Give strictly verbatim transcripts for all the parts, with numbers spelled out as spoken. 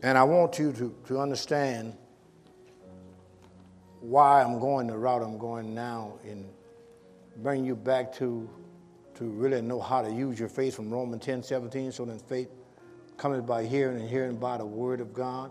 And I want you to, to understand why I'm going the route I'm going now and bring you back to, to really know how to use your faith from Romans ten seventeen. So then faith cometh by hearing and hearing by the word of God.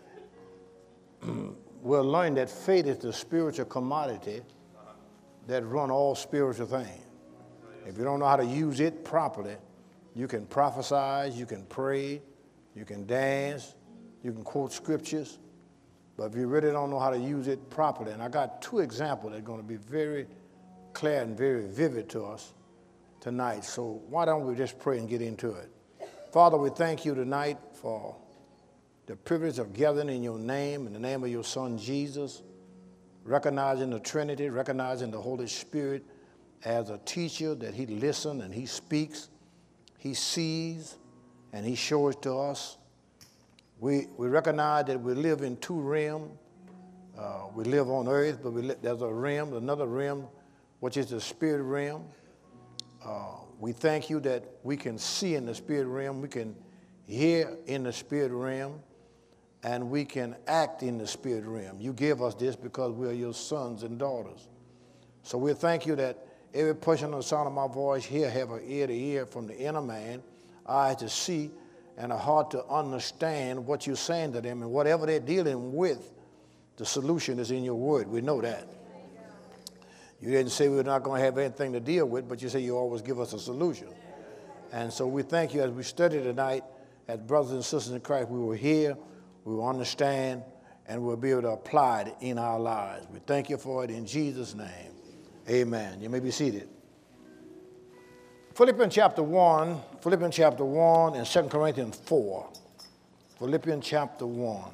We'll learn that faith is the spiritual commodity that run all spiritual things. If you don't know how to use it properly, you can prophesy, you can pray, you can dance, you can quote scriptures, but if you really don't know how to use it properly, and I got two examples that are going to be very clear and very vivid to us tonight, so why don't we just pray and get into it. Father, we thank you tonight for the privilege of gathering in your name, in the name of your Son Jesus, recognizing the Trinity, recognizing the Holy Spirit as a teacher, that he listens and he speaks, he sees, and he shows to us. We, we recognize that we live in two realms. Uh, we live on earth, but we li- there's a realm, another realm, which is the spirit realm. Uh, we thank you that we can see in the spirit realm, we can hear in the spirit realm, and we can act in the spirit realm. You give us this because we are your sons and daughters. So we thank you that every person on the sound of my voice here have an ear to ear from the inner man, eye to see, and a heart to understand what you're saying to them, and whatever they're dealing with, the solution is in your word. We know that. You didn't say we're not going to have anything to deal with, but you say you always give us a solution. And so we thank you as we study tonight, as brothers and sisters in Christ, we will hear, we will understand, and we'll be able to apply it in our lives. We thank you for it in Jesus' name. Amen. You may be seated. Philippians chapter one, Philippians chapter one and Second Corinthians four. Philippians chapter one.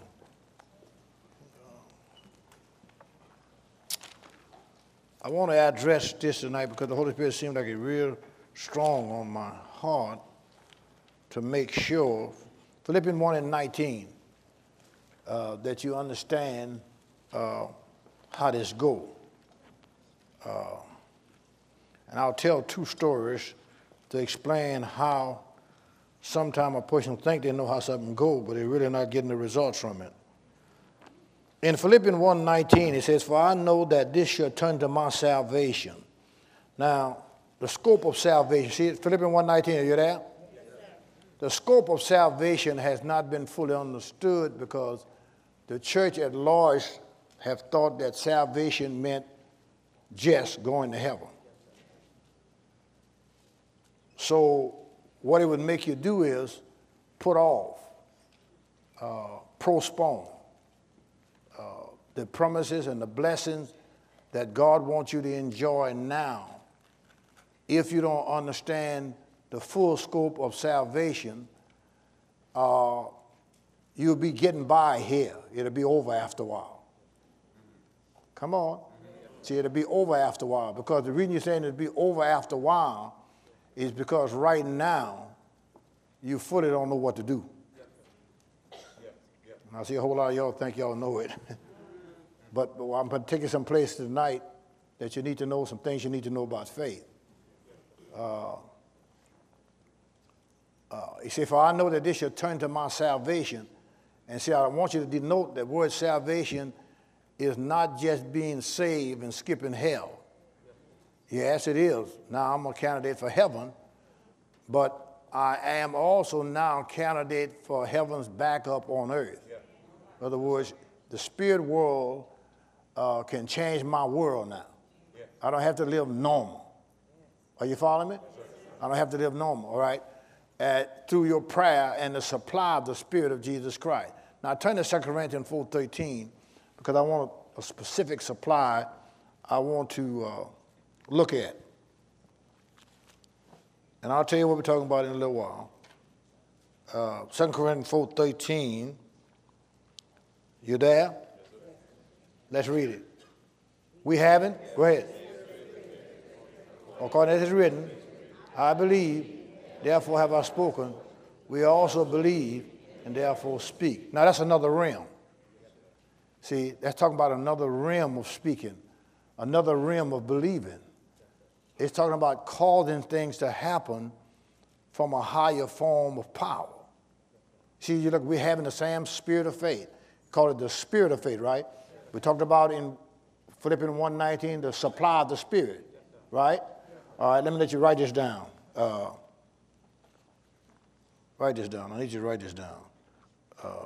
I want to address this tonight because the Holy Spirit seemed like it's real strong on my heart to make sure. Philippians one and nineteen, uh, that you understand uh, how this goes. Uh, and I'll tell two stories to explain how sometimes a person think they know how something goes, but they're really not getting the results from it. In Philippians one nineteen, it says, "For I know that this shall turn to my salvation." Now, the scope of salvation, see Philippians one nineteen, are you there? Yes, the scope of salvation has not been fully understood because the church at large have thought that salvation meant just going to heaven. So what it would make you do is put off, uh, postpone uh, the promises and the blessings that God wants you to enjoy now. If you don't understand the full scope of salvation, uh, you'll be getting by here. It'll be over after a while. Come on. See, it'll be over after a while, because the reason you're saying it'll be over after a while is because right now you fully don't know what to do. And I see a whole lot of y'all think y'all know it. but, but I'm going to take you some place tonight that you need to know, some things you need to know about faith. Uh, uh, he said, "For I know that this shall turn to my salvation." And see, I want you to denote that word salvation is not just being saved and skipping hell. Yes, it is. Now I'm a candidate for heaven, but I am also now a candidate for heaven's backup on earth. In other words, the spirit world uh, can change my world now. I don't have to live normal. Are you following me? I don't have to live normal, all right? Uh, through your prayer and the supply of the Spirit of Jesus Christ. Now turn to Second Corinthians four thirteen, because I want a, a specific supply I want to uh, look at. And I'll tell you what we're talking about in a little while. Uh, Second Corinthians four thirteen. You there? Let's read it. We haven't? Go ahead. According as it is written, I believe, therefore have I spoken. We also believe, and therefore speak. Now that's another realm. See, that's talking about another realm of speaking, another realm of believing. It's talking about causing things to happen from a higher form of power. See, you look, we're having the same spirit of faith. Call it the spirit of faith, right? We talked about in Philippians one nineteen, the supply of the Spirit, right? All right, let me let you write this down. Uh, write this down. I need you to write this down. Uh,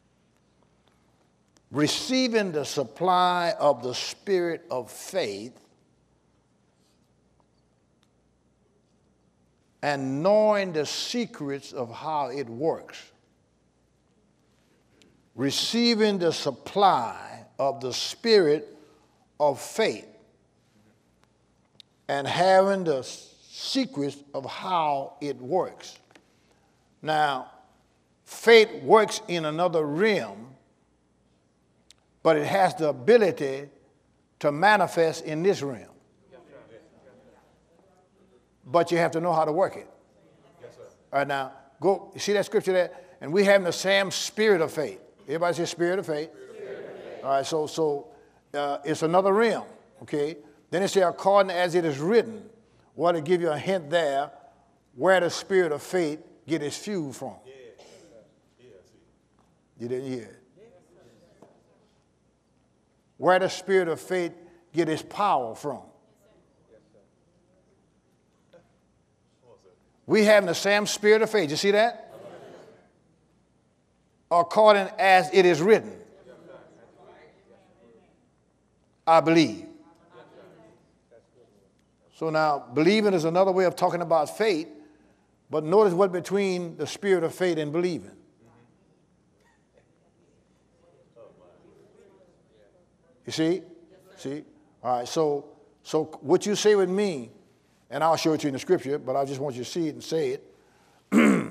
receiving the supply of the spirit of faith and knowing the secrets of how it works. Receiving the supply of the spirit of faith and having the secrets of how it works. Now, faith works in another realm, but it has the ability to manifest in this realm. But you have to know how to work it. Yes, sir. All right, now, go, you see that scripture there? And we have the same spirit of faith. Everybody say spirit of faith. Spirit of faith. All right, so, so uh, it's another realm, okay? Then it says, according as it is written. Well, to give you a hint there, where the spirit of faith get its fuel from. Yeah. Yeah, you didn't hear it. Where the spirit of faith get its power from. We have the same spirit of faith. You see that? According as it is written. I believe. So now, believing is another way of talking about faith, but notice what between the spirit of faith and believing. You see? See? All right, so, so what you say with me, and I'll show it to you in the scripture, but I just want you to see it and say it.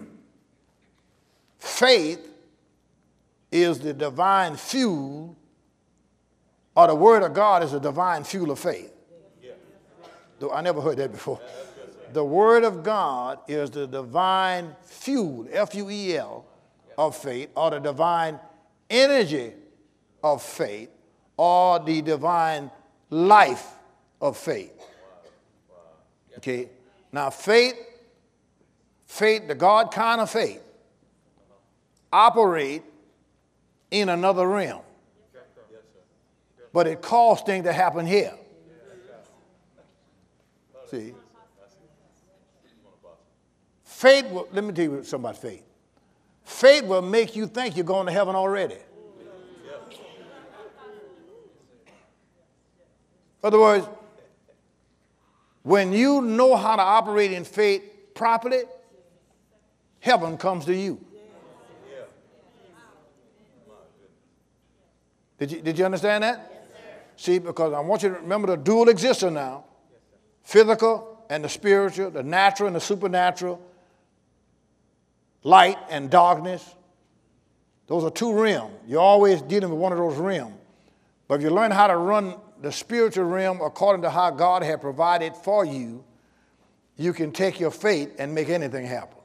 Faith is the divine fuel, or the word of God is the divine fuel of faith. Yeah. Though I never heard that before. Yeah, the word of God is the divine fuel, F U E L, of faith, or the divine energy of faith, or the divine life of faith. Okay, now faith, faith, the God kind of faith, operate in another realm. But it caused things to happen here. See? Faith will, let me tell you something about faith. Faith will make you think you're going to heaven already. In other words, when you know how to operate in faith properly, heaven comes to you. Did you, did you understand that? See, because I want you to remember the dual existence now. Physical and the spiritual, the natural and the supernatural, light and darkness. Those are two realms. You're always dealing with one of those realms. But if you learn how to run the spiritual realm according to how God had provided for you, you can take your faith and make anything happen.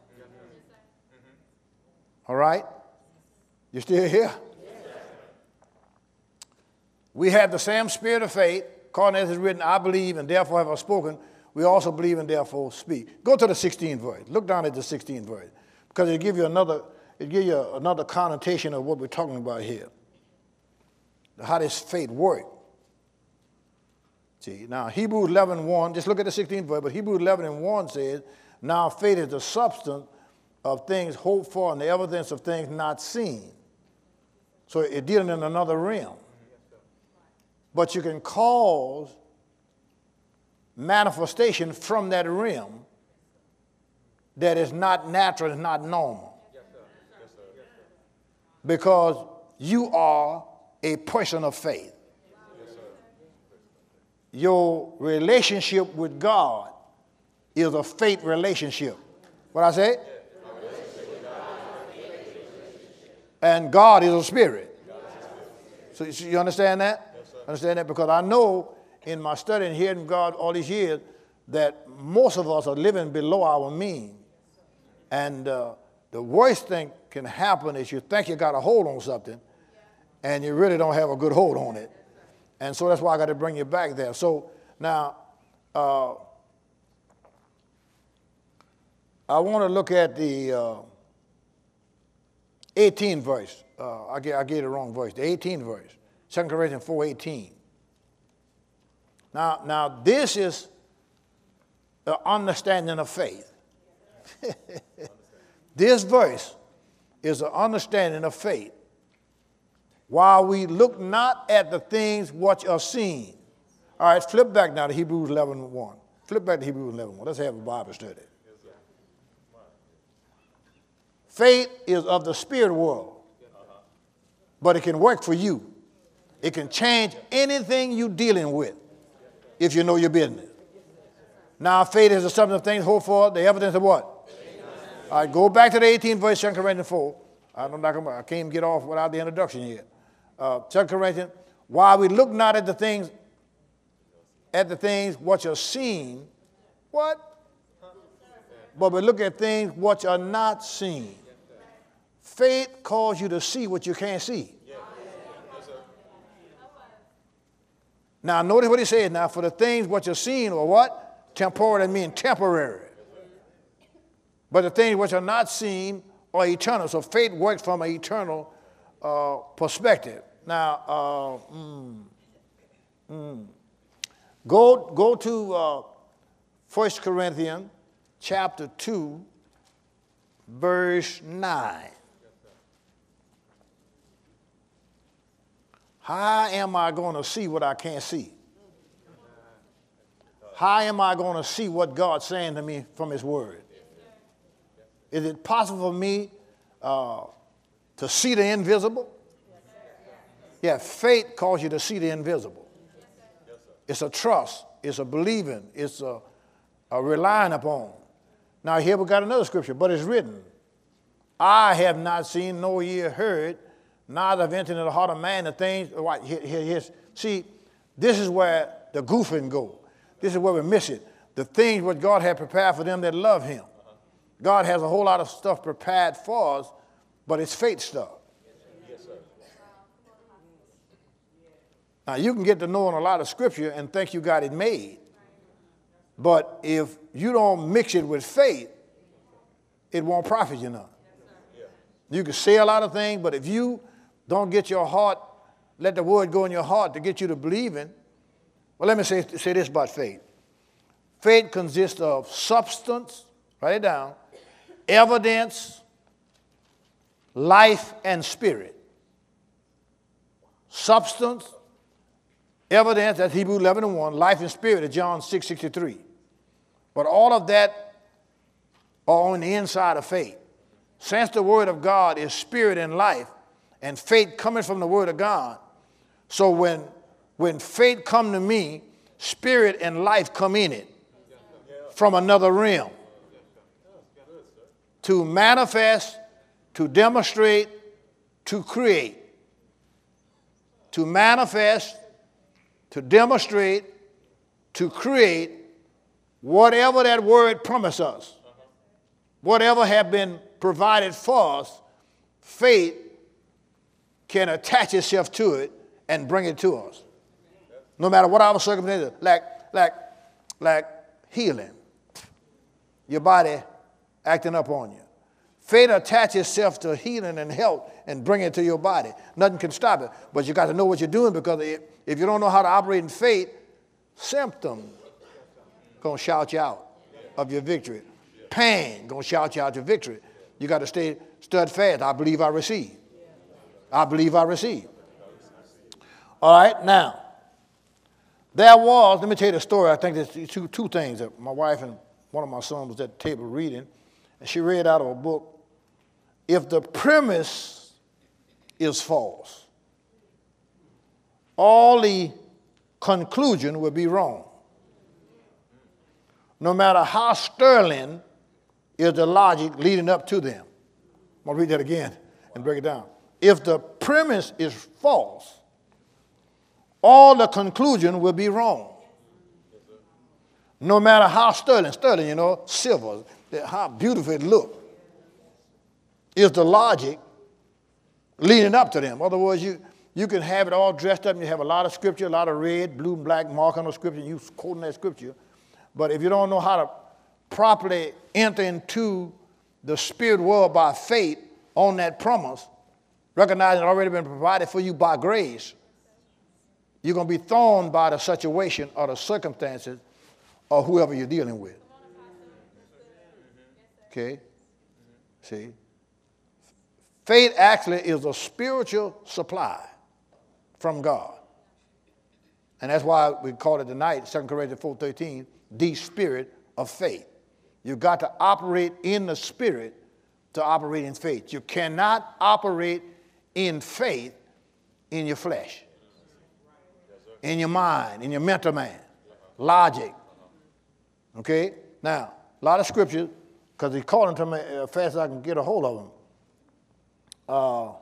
All right? You still here? We have the same spirit of faith. According as it is written, I believe and therefore have I spoken. We also believe and therefore speak. Go to the sixteenth verse. Look down at the sixteenth verse. Because it'll give you another, it'll give you another connotation of what we're talking about here. How does faith work? See, now Hebrews eleven one, just look at the sixteenth verse, but Hebrews eleven and one says, now faith is the substance of things hoped for and the evidence of things not seen. So it's dealing in another realm. But you can cause manifestation from that realm that is not natural, is not normal. Yes, sir. Yes, sir. Yes, sir. Because you are a person of faith. Yes, sir. Your relationship with God is a faith relationship. What I say? And God is a spirit. So you understand that? Understand that? Because I know in my study and hearing God all these years that most of us are living below our means. And uh, the worst thing can happen is you think you got a hold on something and you really don't have a good hold on it. And so that's why I got to bring you back there. So now, uh, I want to look at the, uh, eighteenth verse. Uh, I, gave, I gave the wrong verse. The eighteenth verse. Second Corinthians four eighteen. Now, now this is the understanding of faith. This verse is an understanding of faith. While we look not at the things which are seen. All right, flip back now to Hebrews eleven one. Flip back to Hebrews eleven one. Let's have a Bible study. Faith is of the spirit world, but it can work for you. It can change anything you're dealing with if you know your business. Now, faith is the substance of things hoped for, the evidence of what? All right, go back to the eighteenth verse, Second Corinthians four. I don't know, I can't even get off without the introduction yet. Uh, Second Corinthians, while we look not at the things, at the things which are seen, what? But we look at things which are not seen. Faith calls you to see what you can't see. Now, notice what he says now. For the things which are seen are what? Temporal, that means temporary. But the things which are not seen are eternal. So faith works from an eternal uh, perspective. Now, uh, mm, mm. Go, go to uh, First Corinthians chapter two, verse nine. How am I going to see what I can't see? How am I going to see what God's saying to me from his word? Is it possible for me uh, to see the invisible? Yeah, faith calls you to see the invisible. It's a trust. It's a believing. It's a, a relying upon. Now here we got another scripture, but it's written, I have not seen, nor ear heard, neither have entered into the heart of man the things. Right, here, here, here's, see, this is where the goofing go. This is where we miss it. The things what God had prepared for them that love him. God has a whole lot of stuff prepared for us, but it's faith stuff. Yes, sir. Now, you can get to knowing a lot of scripture and think you got it made. But if you don't mix it with faith, it won't profit you none. You can say a lot of things, but if you don't get your heart, let the word go in your heart to get you to believing. Well, let me say, say this about faith. Faith consists of substance, write it down, evidence, life, and spirit. Substance, evidence, that's Hebrews eleven and one, life and spirit is John six sixty-three. But all of that are on the inside of faith. Since the word of God is spirit and life, and faith coming from the word of God, so when, when faith come to me, spirit and life come in it from another realm to manifest, to demonstrate, to create. To manifest, to demonstrate, to create whatever that word promised us. Whatever have been provided for us, faith can attach itself to it and bring it to us. No matter what our circumstances, like, like, like healing, your body acting up on you. Faith attaches itself to healing and health and bring it to your body. Nothing can stop it, but you got to know what you're doing, because if you don't know how to operate in faith, symptoms gonna shout you out of your victory. Pain gonna shout you out your victory. You got to stay steadfast. I believe I receive. I believe I receive. All right, now, there was, let me tell you the story. I think there's two, two things that my wife and one of my sons was at the table reading, and she read out of a book, if the premise is false, all the conclusion will be wrong. No matter how sterling is the logic leading up to them. I'm going to read that again and break it down. If the premise is false, all the conclusion will be wrong. No matter how sterling, sterling, you know, silver, how beautiful it looks, is the logic leading up to them. In other words, you, you can have it all dressed up and you have a lot of scripture, a lot of red, blue, and black mark on the scripture, and you quoting that scripture. But if you don't know how to properly enter into the spirit world by faith, on that promise, recognizing it already been provided for you by grace, you're going to be thrown by the situation or the circumstances or whoever you're dealing with. Okay? See? Faith actually is a spiritual supply from God. And that's why we call it tonight, Second Corinthians four thirteen, the spirit of faith. You've got to operate in the spirit to operate in faith. You cannot operate in faith in your flesh, in your mind, in your mental man, logic. Okay? Now, a lot of scriptures, because he's calling to me as fast as I can get a hold of them. Uh,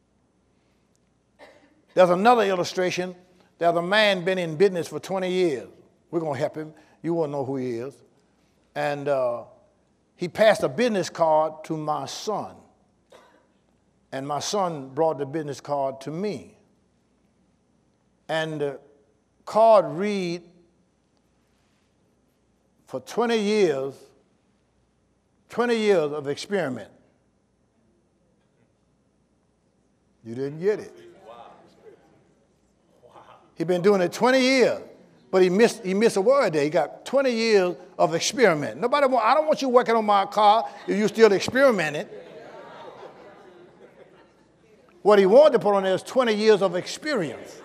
there's another illustration. There's a man been in business for twenty years. We're going to help him. You won't know who he is. And uh, he passed a business card to my son. And my son brought the business card to me. And the card read, for twenty years, twenty years of experiment. You didn't get it. He's been doing it twenty years, but he missed, he missed a word there. He got twenty years of experiment. Nobody want, I don't want you working on my car if you're still experimenting. What he wanted to put on there is twenty years of experience.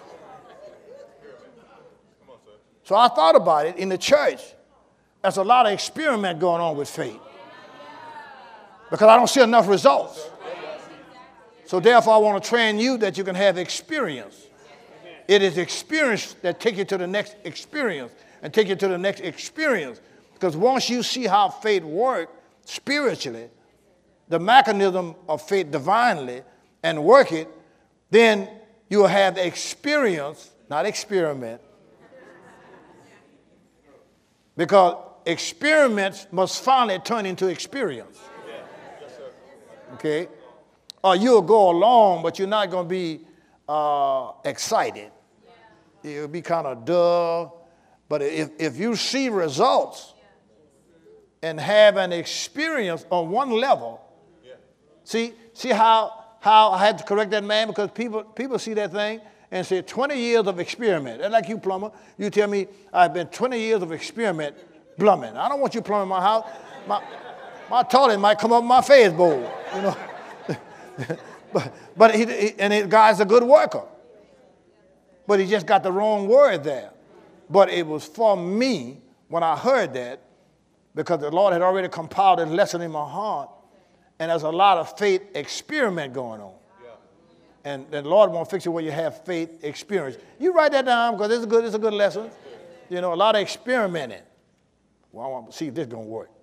So I thought about it in the church. There's a lot of experiment going on with faith because I don't see enough results. So therefore, I want to train you that you can have experience. It is experience that take you to the next experience and take you to the next experience. Because once you see how faith works spiritually, the mechanism of faith divinely, and work it, then you will have experience, not experiment. Because experiments must finally turn into experience. Okay? Or you'll go along, but you're not going to be uh, excited. It'll be kind of dull. But if, if you see results and have an experience on one level, see, see how, how I had to correct that man? Because people, people see that thing and say twenty years of experiment. That's like you, plumber. You tell me I've been twenty years of experiment plumbing. I don't want you plumbing my house. My, my toilet might come up my face bowl, you know. but but he, he, and the guy's a good worker. But he just got the wrong word there. But it was for me when I heard that, because the Lord had already compiled a lesson in my heart, and there's a lot of faith experiment going on. Yeah. And the Lord won't fix it where you have faith experience. You write that down because it's a good, it's a good lesson. You know, a lot of experimenting. Well, I want to see if this is going to work.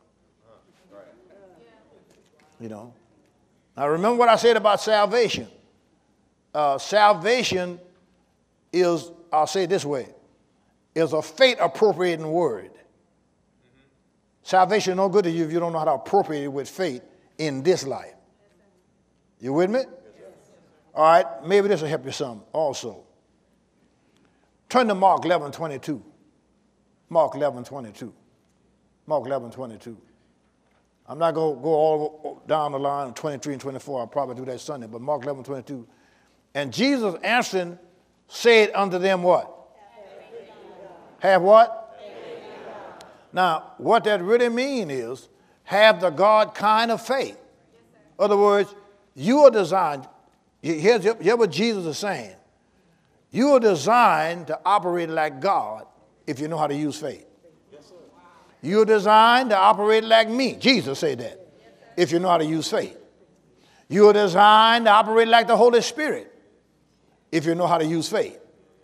You know. Now remember what I said about salvation. Uh, salvation is, I'll say it this way, is a faith appropriating word. Mm-hmm. Salvation is no good to you if you don't know how to appropriate it with faith in this life. You with me? Yes. All right, maybe this will help you some also. Turn to Mark eleven twenty-two. Mark eleven twenty-two. Mark eleven twenty-two. I'm not going to go all down the line of twenty-three and twenty-four. I'll probably do that Sunday. But Mark eleven twenty-two. And Jesus answering said unto them what? Have what? Now, what that really means is have the God kind of faith. In other words, you are designed, here's, here's what Jesus is saying. You are designed to operate like God if you know how to use faith. You're designed to operate like me. Jesus said that. If you know how to use faith. You're designed to operate like the Holy Spirit. If you know how to use faith.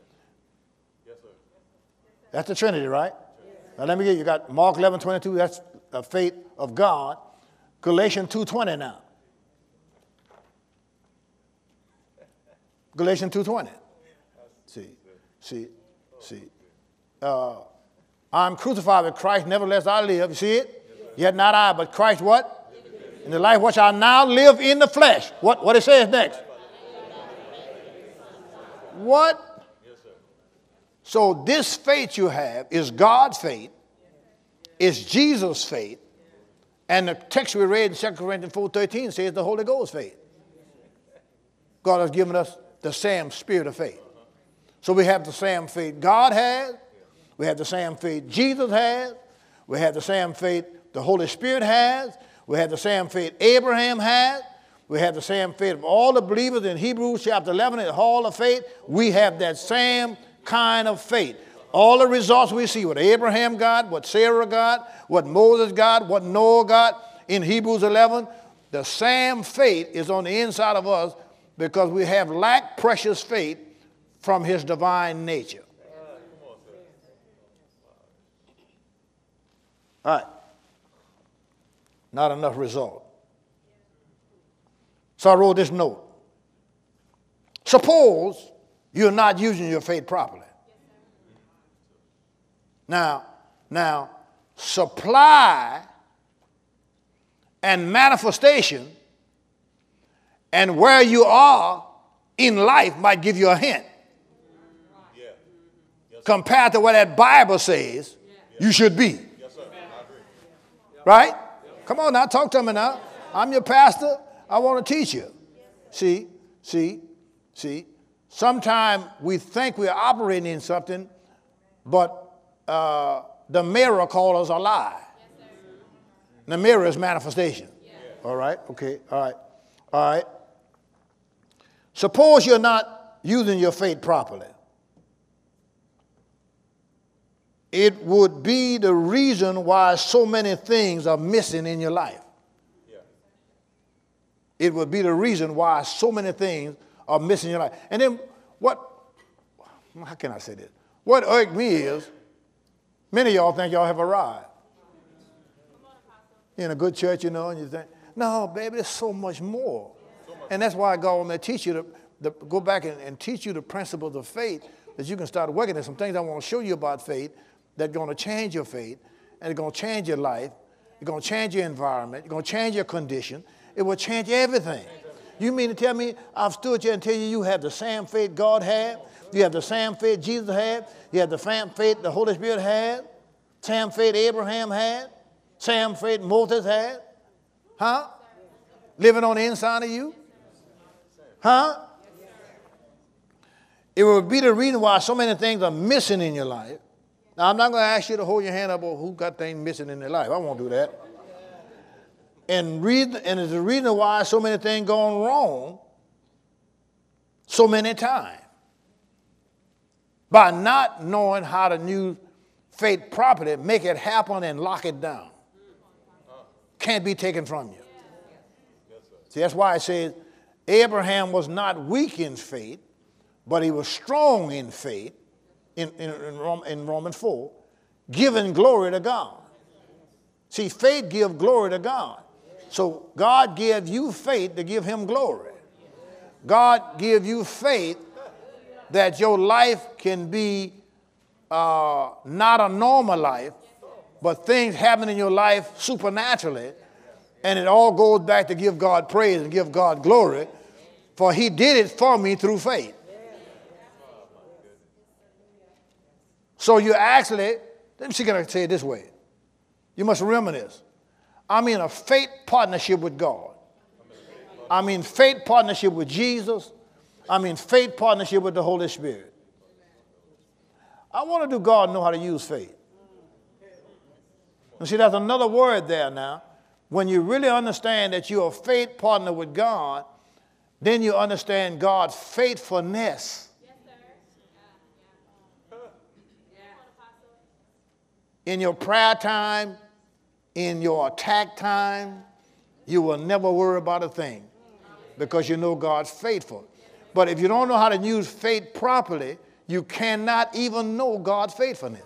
That's the Trinity, right? Now let me get you. You got Mark eleven twenty-two. That's the faith of God. Galatians two twenty now. Galatians two twenty. See, see, see. Uh, I'm crucified with Christ, nevertheless I live. You see it? Yet not I, but Christ what? In the life which I now live in the flesh. What, what it says next? What? So this faith you have is God's faith, is Jesus' faith, And the text we read in Second Corinthians four thirteen says the Holy Ghost faith. God has given us the same spirit of faith. So we have the same faith God has. We have the same faith Jesus has. We have the same faith the Holy Spirit has. We have the same faith Abraham had. We have the same faith of all the believers in Hebrews chapter eleven in the hall of faith. We have that same kind of faith. All the results we see, what Abraham got, what Sarah got, what Moses got, what Noah got in Hebrews eleven, the same faith is on the inside of us because we have lack precious faith from his divine nature. All right. Not enough result. So I wrote this note. Suppose you're not using your faith properly. Now, now, supply and manifestation and where you are in life might give you a hint. Yeah. Yes, compared to what that Bible says yeah. you should be. Yes, sir. I agree. Right? Come on now, talk to me now. I'm your pastor. I want to teach you. See, see, see. Sometimes we think we're operating in something, but uh, the mirror calls us a lie. Yes, the mirror is manifestation. Yes. All right, okay, all right, all right. Suppose you're not using your faith properly. It would be the reason why so many things are missing in your life. Yeah. It would be the reason why so many things are missing in your life. And then what, how can I say this? What irked me is, many of y'all think y'all have arrived. You're in a good church, you know, and you think, no, baby, there's so much more. So much. And that's why God wants me to teach you to, to go back and, and teach you the principles of faith that you can start working. There's some things I want to show you about faith that's going to change your faith, and it's going to change your life. It's going to change your environment. It's going to change your condition. It will change everything. You mean to tell me I've stood here and tell you you have the same faith God had? You have the same faith Jesus had? You have the same faith the Holy Spirit had? Same faith Abraham had? Same faith Moses had? Huh? Living on the inside of you? Huh? It would be the reason why so many things are missing in your life. Now, I'm not going to ask you to hold your hand up on who got things missing in their life. I won't do that. And, reason, and it's the reason why so many things gone wrong so many times. By not knowing how to use faith properly, make it happen and lock it down. Can't be taken from you. See, that's why it says Abraham was not weak in faith, but he was strong in faith. In, in, in, Rom, in Romans four, giving glory to God. See, faith gives glory to God. So God gave you faith to give him glory. God gave you faith that your life can be uh, not a normal life, but things happen in your life supernaturally, and it all goes back to give God praise and give God glory, for he did it for me through faith. So you actually, let me see, can I say it this way? You must remember this. I'm in a faith partnership with God. I'm in faith partnership with Jesus. I'm in faith partnership with the Holy Spirit. I want to do God know how to use faith. And see, there's another word there now. When you really understand that you're a faith partner with God, then you understand God's faithfulness. In your prayer time, in your attack time, you will never worry about a thing because you know God's faithful. But if you don't know how to use faith properly, you cannot even know God's faithfulness.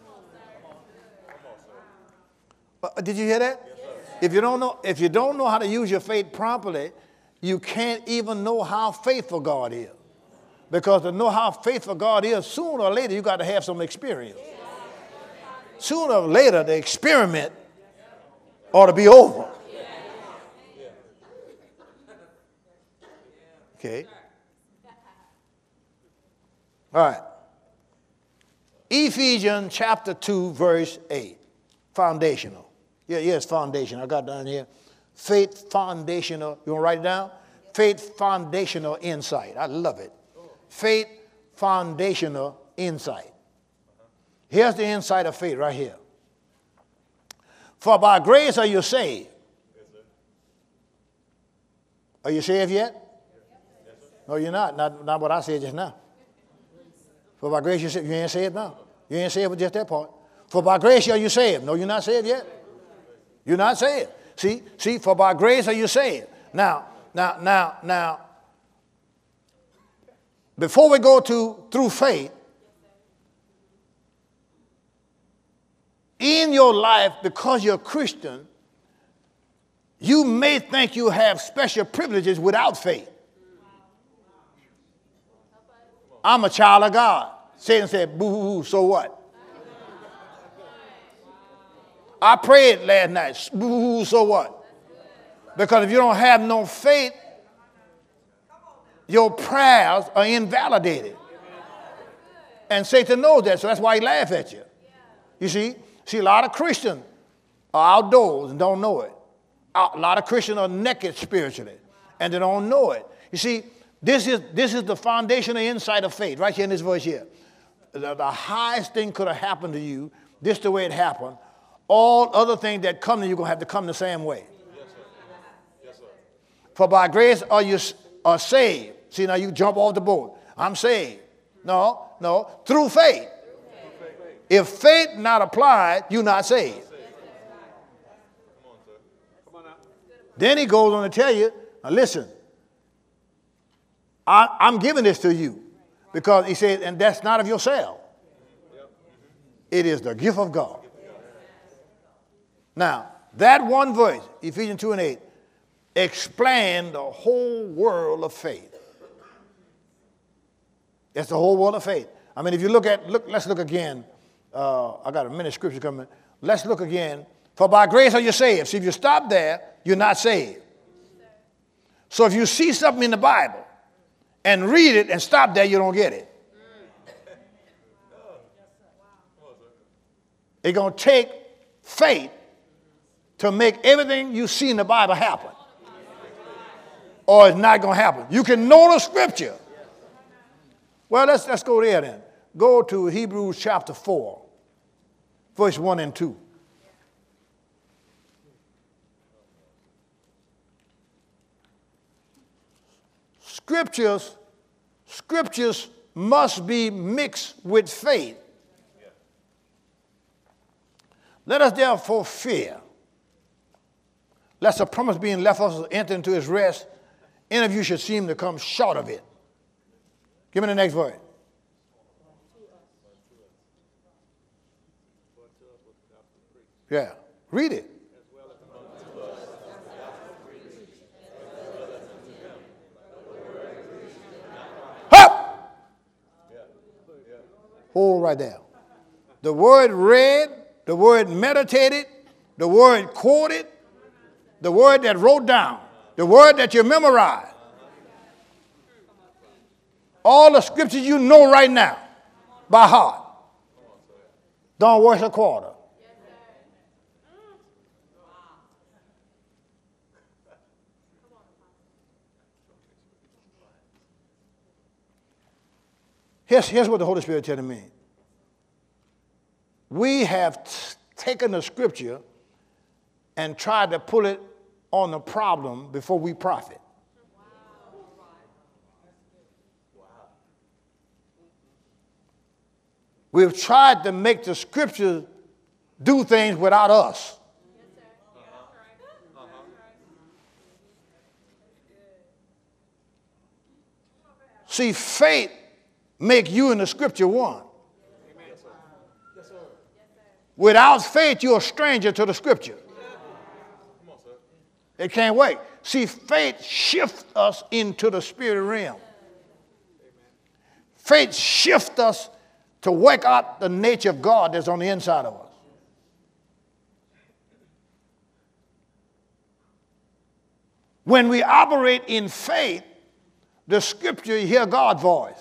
Uh, did you hear that? If you don't know, if you don't know how to use your faith properly, you can't even know how faithful God is. Because to know how faithful God is, sooner or later you got to have some experience. Sooner or later, the experiment ought to be over. Okay. All right. Ephesians chapter two, verse eight. Foundational. Yeah, yes, foundation. I got down here. Faith foundational. You want to write it down? Faith foundational insight. I love it. Faith foundational insight. Here's the insight of faith right here. For by grace are you saved. Are you saved yet? No, you're not. Not, not what I said just now. For by grace you saved. You ain't saved now. You ain't saved with just that part. For by grace are you saved. No, you're not saved yet. You're not saved. See, see, for by grace are you saved. Now, now, now, now, before we go to through faith, in your life, because you're a Christian, you may think you have special privileges without faith. I'm a child of God. Satan said, boo-hoo-hoo, so what? I prayed last night, boo-hoo-hoo, so what? Because if you don't have no faith, your prayers are invalidated. And Satan knows that, so that's why he laughs at you. You see? See, a lot of Christians are outdoors and don't know it. A lot of Christians are naked spiritually, and they don't know it. You see, this is, this is the foundational insight of faith, right here in this verse here. The, the highest thing could have happened to you, this the way it happened. All other things that come to you are going to have to come the same way. Yes, sir. Yes, sir. For by grace are you are saved. See, now you jump off the boat. I'm saved. No, no, through faith. If faith not applied, you're not saved. Then he goes on to tell you, now listen, I, I'm giving this to you because he said, and that's not of yourself. It is the gift of God. Now, that one verse, Ephesians two and eight, explains the whole world of faith. It's the whole world of faith. I mean, if you look at, look, let's look again. Uh, I got a minute scripture coming. Let's look again. For by grace are you saved. See, if you stop there, you're not saved. So if you see something in the Bible and read it and stop there, you don't get it. It's going to take faith to make everything you see in the Bible happen. Or it's not going to happen. You can know the scripture. Well, let's, let's go there then. Go to Hebrews chapter four, verse one and two. Scriptures, scriptures must be mixed with faith. Let us therefore fear, lest the promise being left us to enter into his rest, any of you should seem to come short of it. Give me the next verse. Yeah, read it. Hop! Hold right there. The word read, the word meditated, the word quoted, the word that wrote down, the word that you memorized. All the scriptures you know right now by heart. Don't waste a quarter. Here's, here's what the Holy Spirit is telling me. We have t- taken the scripture and tried to pull it on the problem before we profit. We've tried to make the scriptures do things without us. See, faith make you and the scripture one. Without faith, you're a stranger to the scripture. It can't wait. See, faith shifts us into the spirit realm. Faith shifts us to work out the nature of God that's on the inside of us. When we operate in faith, the scripture, you hear God's voice.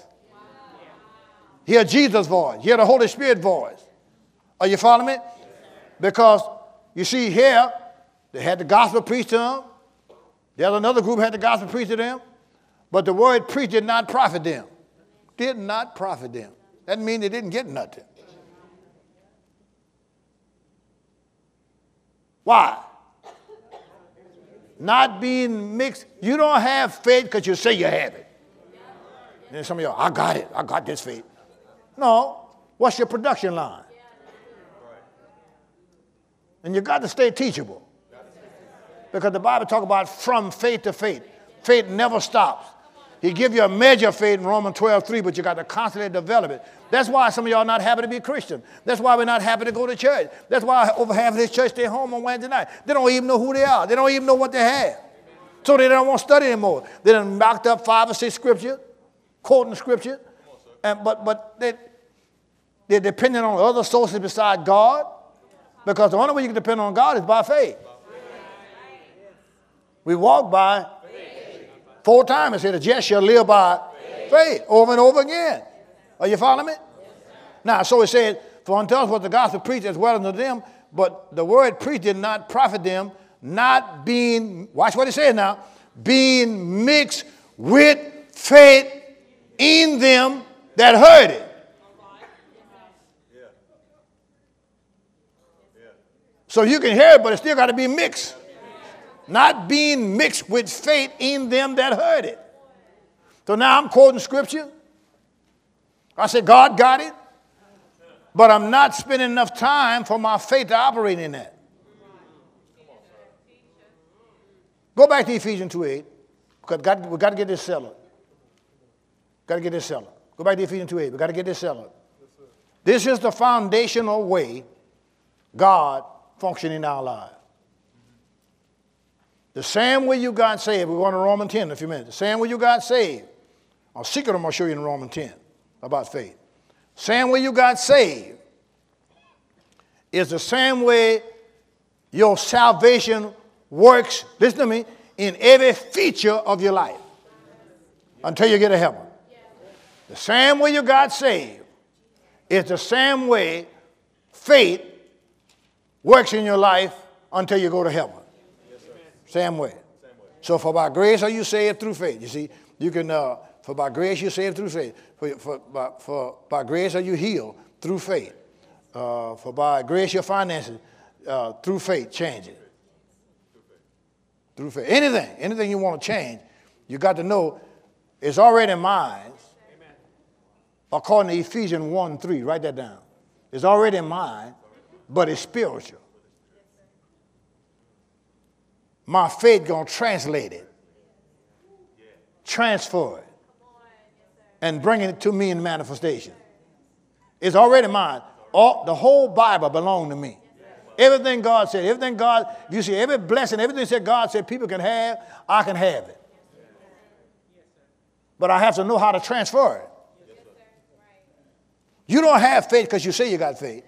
Hear Jesus' voice. Hear the Holy Spirit voice. Are you following me? Because You see here, they had the gospel preached to them. The other another group had the gospel preached to them. But the word preached did not profit them. Did not profit them. That means they didn't get nothing. Why? Not being mixed. You don't have faith because you say you have it. And then some of y'all, I got it. I got this faith. No. What's your production line? And you got to stay teachable. Because the Bible talks about from faith to faith. Faith never stops. He give you a measure of faith in Romans twelve three, but you got to constantly develop it. That's why some of y'all are not happy to be Christian. That's why we're not happy to go to church. That's why over half of this church stay home on Wednesday night. They don't even know who they are. They don't even know what they have. So they don't want to study anymore. They done knocked up five or six scriptures, quoting scripture, and but but they they're depending on other sources besides God, because the only way you can depend on God is by faith. We walk by four times. It said, the just shall live by faith. faith, over and over again. Are you following me? Now, so it said, for unto us was the gospel preached as well unto them, but the word preached did not profit them, not being, watch what it says now, being mixed with faith in them that heard it. So you can hear it, but it still got to be mixed. Not being mixed with faith in them that heard it. So now I'm quoting scripture. I said, God got it, but I'm not spending enough time for my faith to operate in that. Go back to Ephesians two eight, because we've got to get this settled. Got to get this settled. Go back to Ephesians two eight. We've got to get this settled. This is the foundational way God functions in our lives. The same way you got saved, we're going to Romans ten in a few minutes. The same way you got saved, a secret I'm going to show you in Romans ten about faith. Same way you got saved is the same way your salvation works, listen to me, in every feature of your life until you get to heaven. The same way you got saved is the same way faith works in your life until you go to heaven. Same way. Same way. So for by grace are you saved through faith. You see, you can, uh, for by grace you're saved through faith. For, for, by, for by grace are you healed through faith. Uh, for by grace your finances uh, through faith change it. Through faith. Anything, anything you want to change, you got to know it's already mine. Amen. According to Ephesians one three, write that down. It's already mine, but it's spiritual. My faith going to translate it, transfer it, and bring it to me in manifestation. It's already mine. All, the whole Bible belongs to me. Everything God said, everything God, you see, every blessing, everything that God said people can have, I can have it. But I have to know how to transfer it. You don't have faith because you say you got faith.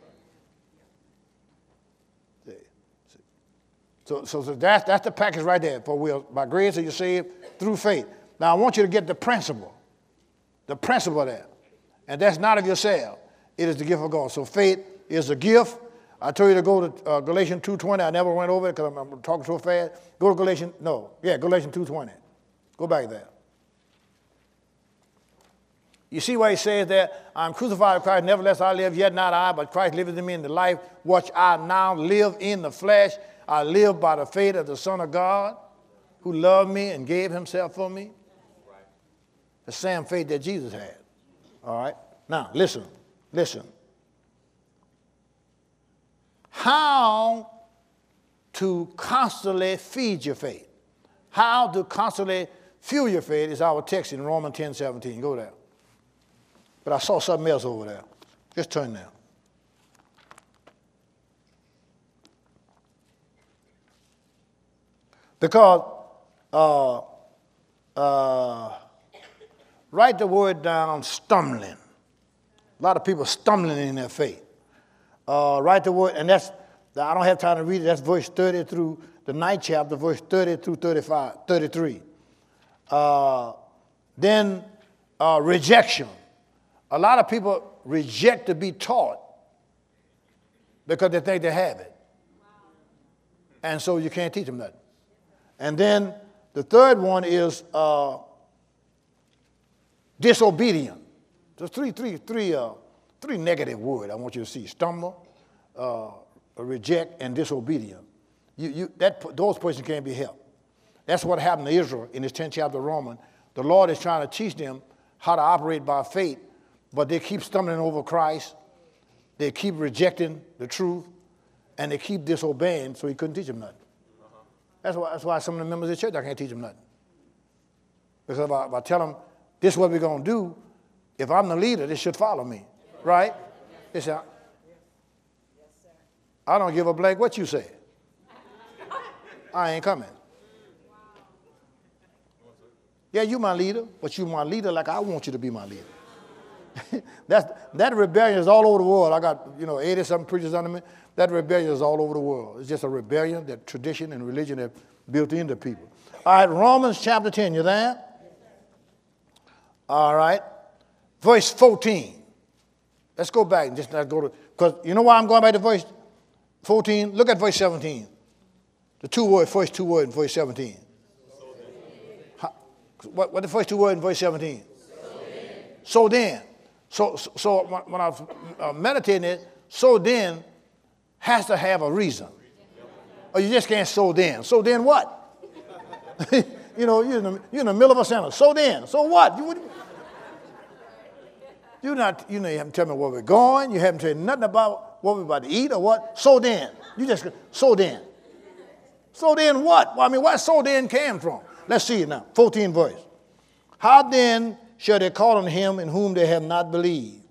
So, so, so that's, that's the package right there. For we are, by grace are you saved through faith. Now I want you to get the principle. The principle there. And that's not of yourself. It is the gift of God. So faith is a gift. I told you to go to uh, Galatians two twenty. I never went over it because I'm, I'm talking so fast. Go to Galatians, no, yeah, Galatians two twenty. Go back there. You see why he says that, I'm crucified with Christ, nevertheless I live, yet not I, but Christ liveth in me in the life, which I now live in the flesh. I live by the faith of the Son of God, who loved me and gave himself for me. The same faith that Jesus had. All right? Now, listen, listen. How to constantly feed your faith. How to constantly fuel your faith is our text in Romans ten seventeen. Go there. But I saw something else over there. Just turn there. Because, uh, uh, write the word down, stumbling. A lot of people stumbling in their faith. Uh, write the word, and that's, I don't have time to read it, that's verse thirty through the ninth chapter, verse thirty through thirty-five, thirty-three. Uh, then uh, rejection. A lot of people reject to be taught because they think they have it. And so you can't teach them nothing. And then the third one is uh, disobedient. There's three, three, three, uh, three negative words I want you to see: stumble, uh, reject, and disobedient. You, you, that, those persons can't be helped. That's what happened to Israel in this tenth chapter of Romans. The Lord is trying to teach them how to operate by faith, but they keep stumbling over Christ. They keep rejecting the truth, and they keep disobeying, so he couldn't teach them nothing. That's why, that's why some of the members of the church, I can't teach them nothing. Because if I, if I tell them, this is what we're going to do, if I'm the leader, they should follow me, right? They say, I don't give a blank what you say. I ain't coming. Yeah, you my leader, but you my leader like I want you to be my leader. That's, that rebellion is all over the world. I got, you know, eighty-something preachers under me. That rebellion is all over the world. It's just a rebellion that tradition and religion have built into people. All right, Romans chapter ten, you there? All right, verse fourteen. Let's go back and just not go to, because you know why I'm going back to verse fourteen? Look at verse seventeen. The two words, first two words in verse seventeen. How, what, what the first two words in verse seventeen? So then. So then. So, so, so when I was uh, meditating it, so then has to have a reason. Or you just can't so then. So then what? you know, you're in, the, you're in the middle of a sentence. So then. So what? You, you're not, you know, you haven't told me where we're going. You haven't told me nothing about what we're about to eat or what. So then. You just, so then. So then what? Well, I mean, what so then came from? Let's see it now. fourteenth verse. How then shall they call on him in whom they have not believed?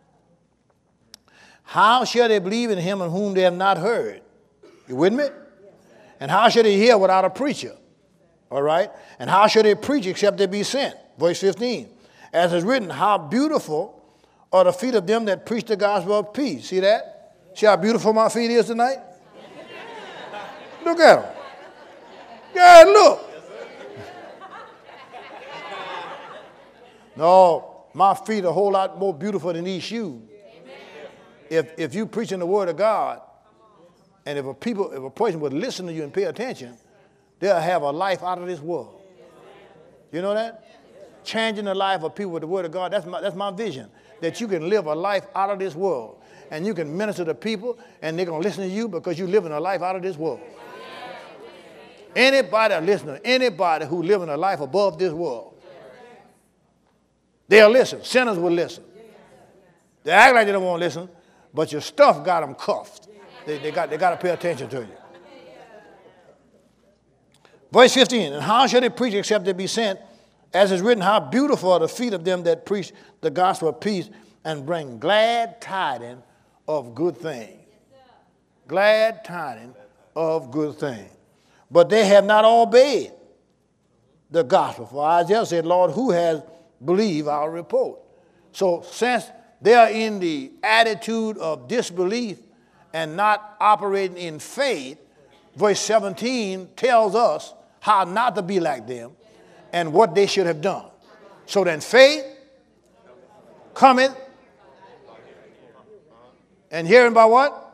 How shall they believe in him in whom they have not heard? You with me? And how shall they hear without a preacher? All right? And how shall they preach except they be sent? Verse fifteen. As is written, how beautiful are the feet of them that preach the gospel of peace. See that? See how beautiful my feet is tonight? Look at them. Yeah, look. No, my feet are a whole lot more beautiful than these shoes. If if you preaching the word of God, and if a people, if a person would listen to you and pay attention, they'll have a life out of this world. You know that? Changing the life of people with the word of God. That's my that's my vision. That you can live a life out of this world, and you can minister to people, and they're gonna listen to you because you're living a life out of this world. Anybody listening, anybody who living a life above this world, they'll listen. Sinners will listen. They act like they don't want to listen, but your stuff got them cuffed. They, they got they got to pay attention to you. Verse fifteen, and how shall they preach except they be sent? As is written, how beautiful are the feet of them that preach the gospel of peace and bring glad tidings of good things. Glad tidings of good things. But they have not obeyed the gospel. For Isaiah said, Lord, who has believed our report? So since they are in the attitude of disbelief and not operating in faith, verse seventeen tells us how not to be like them and what they should have done. So then faith cometh and hearing by what?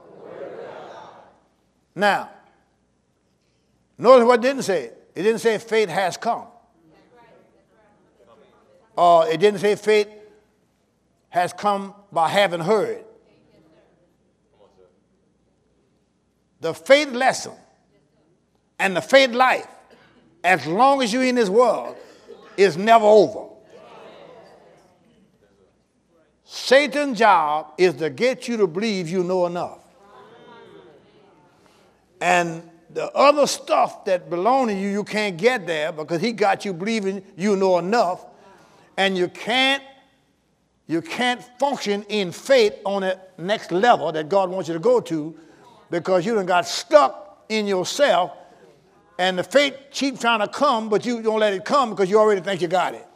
Now, notice what it didn't say. It didn't say faith has come. Or uh, it didn't say faith has come by having heard. The faith lesson and the faith life, as long as you're in this world, is never over. Satan's job is to get you to believe you know enough. And the other stuff that belongs to you, you can't get there because he got you believing you know enough. And you can't, you can't function in faith on the next level that God wants you to go to because you done got stuck in yourself and the faith keeps trying to come, but you don't let it come because you already think you got it.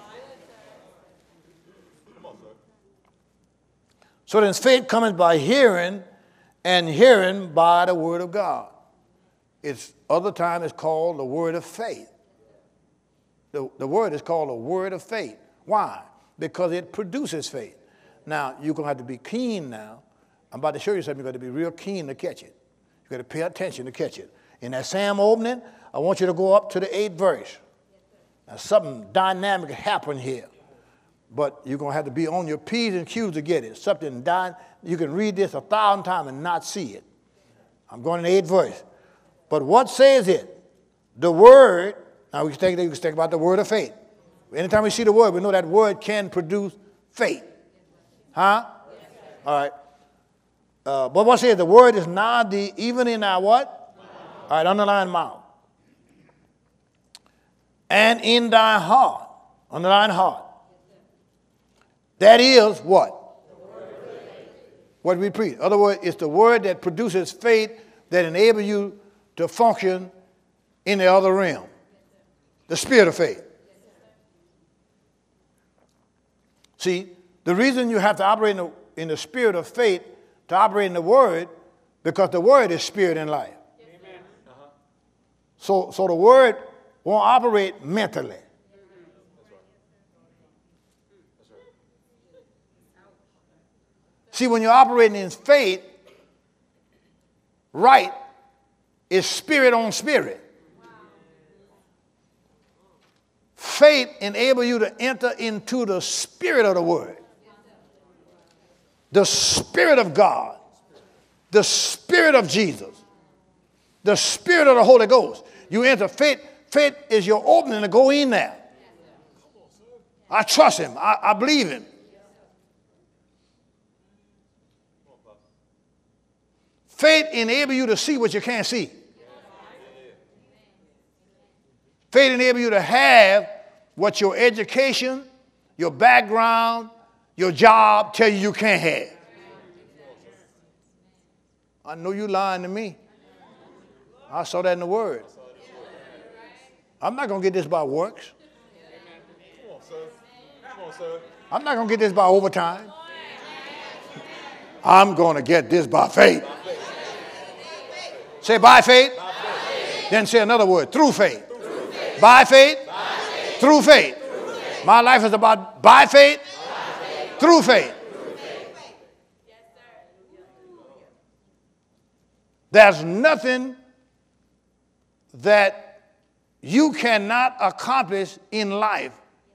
So then faith cometh by hearing, and hearing by the word of God. It's other time it's called the word of faith. The, the word is called a word of faith. Why? Because it produces faith. Now, you're going to have to be keen now. I'm about to show you something. You've got to be real keen to catch it. You've got to pay attention to catch it. In that same opening, I want you to go up to the eighth verse. Now, something dynamic happened here. But you're going to have to be on your P's and Q's to get it. Something dy- you can read this a thousand times and not see it. I'm going to the eighth verse. But what says it? The word, now we can think, we can think about the word of faith. Anytime we see the word, we know that word can produce faith. Huh? All right. Uh, but what says the word is now the, even in our what? Mouth. All right, underline mouth. And in thy heart. Underline heart. That is what? What we preach. In other words, it's the word that produces faith that enables you to function in the other realm. The spirit of faith. See, the reason you have to operate in the, in the spirit of faith to operate in the word, because the word is spirit and life. Amen. Uh-huh. So, so the word won't operate mentally. See, when you're operating in faith, right is spirit on spirit. Faith enables you to enter into the spirit of the word. The spirit of God. The spirit of Jesus. The spirit of the Holy Ghost. You enter faith. Faith is your opening to go in there. I trust him. I, I believe him. Faith enables you to see what you can't see. Faith enables you to have what your education, your background, your job tell you you can't have. I know you lying to me. I saw that in the Word. I'm not going to get this by works. Come on, sir. Come on, sir. I'm not going to get this by overtime. I'm going to get this by faith. Say by faith. By faith. Then say another word. Through faith. Through faith. By faith. By faith. Through faith. Through faith. My life is about by faith. By faith. Through faith. Through faith. Yes, sir. There's nothing that you cannot accomplish in life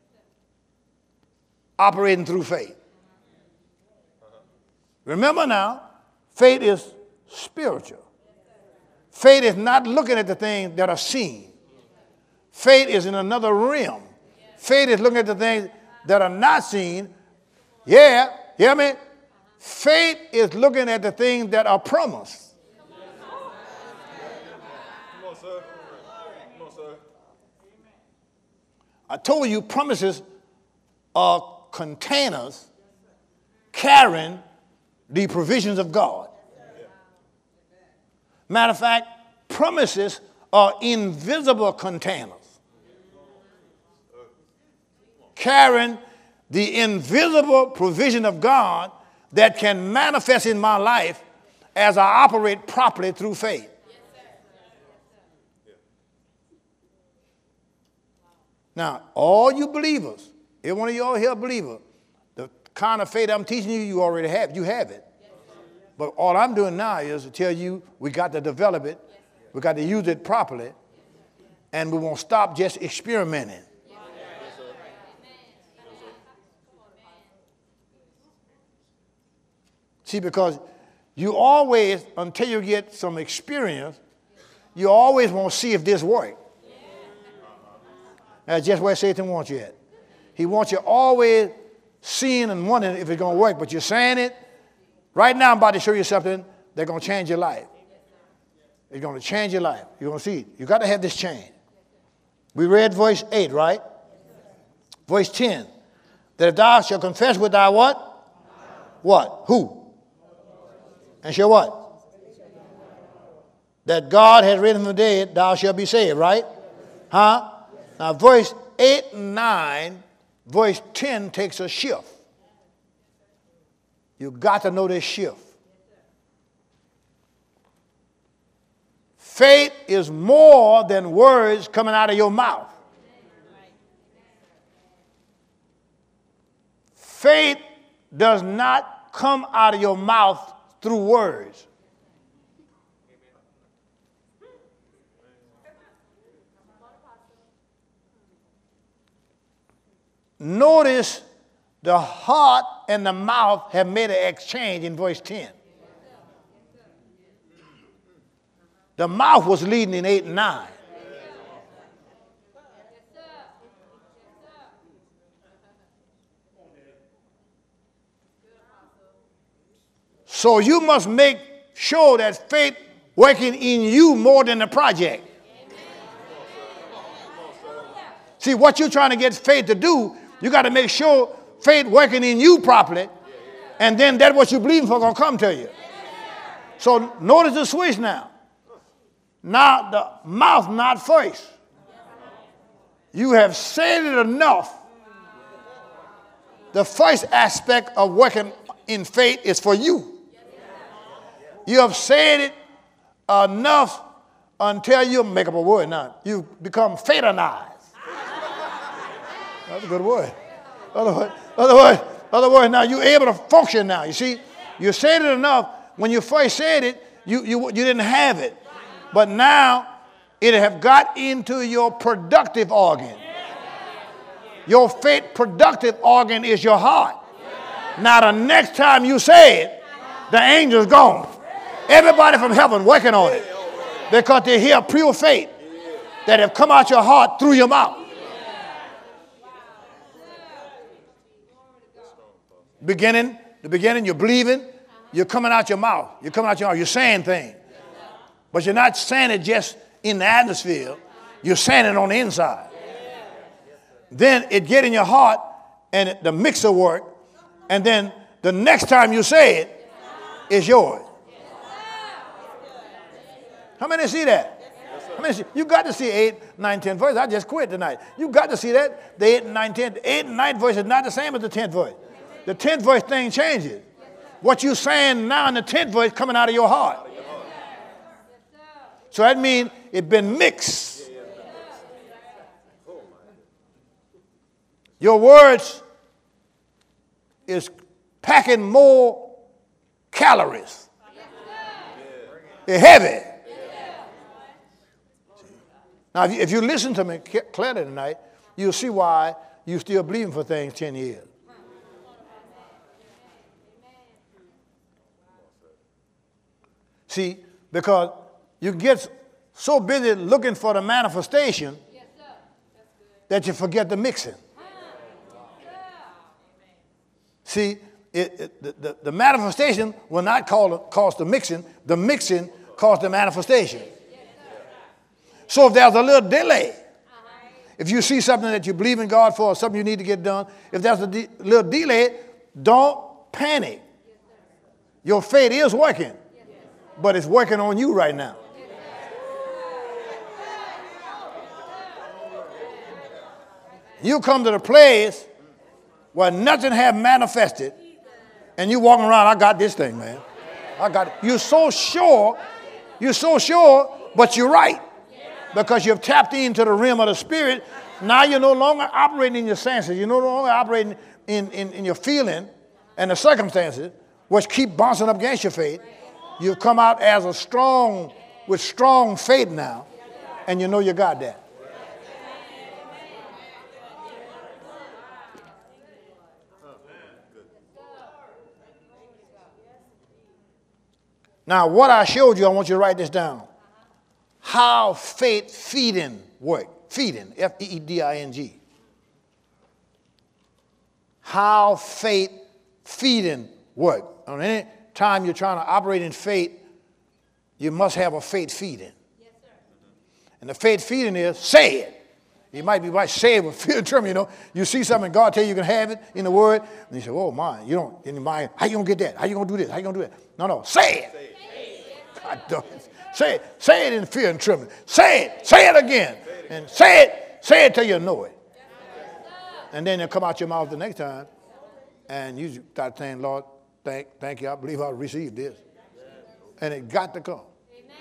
operating through faith. Remember now, faith is spiritual. Faith is not looking at the things that are seen. Faith is in another realm. Faith is looking at the things that are not seen. Yeah, hear me? Faith is looking at the things that are promised. Come on, sir. Come on, sir. I told you promises are containers carrying the provisions of God. Matter of fact, promises are invisible containers carrying the invisible provision of God that can manifest in my life as I operate properly through faith. Now, all you believers, every one of you all here believer, the kind of faith I'm teaching you, you already have. You have it. But all I'm doing now is to tell you we got to develop it. We got to use it properly. And we won't stop just experimenting. See, because you always, until you get some experience, you always want to see if this works. That's just where Satan wants you at. He wants you always seeing and wondering if it's going to work. But you're saying it. Right now, I'm about to show you something that's going to change your life. It's going to change your life. You're going to see it. You got to have this change. We read verse eight, right? Verse ten. That if thou shalt confess with thy what? What? Who? And shall what? That God has risen from the dead, thou shalt be saved, right? Huh? Now, verse eight and nine, verse ten takes a shift. You got to know this shift. Faith is more than words coming out of your mouth. Faith does not come out of your mouth through words. notice the heart and the mouth have made an exchange in verse ten. The mouth was leading in eight and nine. So you must make sure that faith working in you more than the project. See, what you're trying to get faith to do, you got to make sure faith working in you properly, and then that's what you're believing for going to come to you. So notice the switch now. Now the mouth not first. You have said it enough. The first aspect of working in faith is for you. You have said it enough until you make up a word now. You become faithized. That's a good word. Other word, other word, other word. Now you're able to function now. You see, you said it enough. When you first said it, you, you, you didn't have it. But now it have got into your productive organ. Your faith productive organ is your heart. Now the next time you say it, the angel's gone. Everybody from heaven working on it. Because they hear pure faith that have come out your heart through your mouth. Beginning, the beginning, you're believing, you're coming out your mouth. You're coming out your mouth. You're saying things. But you're not saying it just in the atmosphere. You're saying it on the inside. Then it get in your heart and it, the mixer work. And then the next time you say it, it's yours. How many see that? How many see? You got to see eight, nine, ten verses. I just quit tonight. You got to see that. The eight, nine, ten. The eight and nine verse is not the same as the tenth verse. The tenth verse thing changes. What you're saying now in the tenth verse coming out of your heart. So that means it's been mixed. Your words is packing more calories. They're heavy. Now, if you, if you listen to me clearly tonight, you'll see why you're still believing for things ten years. See, because you get so busy looking for the manifestation that you forget the mixing. See, it, it, the, the, the manifestation will not call, cause the mixing. The mixing caused the manifestation. So if there's a little delay, if you see something that you believe in God for or something you need to get done, if there's a de- little delay, don't panic. Your faith is working, but it's working on you right now. You come to the place where nothing have manifested, and you walking around, I got this thing, man. I got it. You're so sure, you're so sure, but you're right. Because you've tapped into the realm of the spirit. Now you're no longer operating in your senses. You're no longer operating in, in, in your feeling and the circumstances, which keep bouncing up against your faith. You've come out as a strong, with strong faith now, and you know you got that. Now, what I showed you, I want you to write this down. How faith feeding work. Feeding, F E E D I N G. How faith feeding work. On any time you're trying to operate in faith, you must have a faith feeding. Yes, sir. And the faith feeding is, say it. You might be right, say it with fear and trembling, you know. You see something, God tell you you can have it in the word, and you say, oh, my, you don't, in your mind, how you going to get that? How you going to do this? How you going to do that? No, no, say it. Say it. God damn it. Say it. Say it in fear and trembling. Say it. Say it again. And say it. Say it till you know it. And then it'll come out your mouth the next time. And you start saying, Lord, thank, thank you. I believe I received this. And it got to come.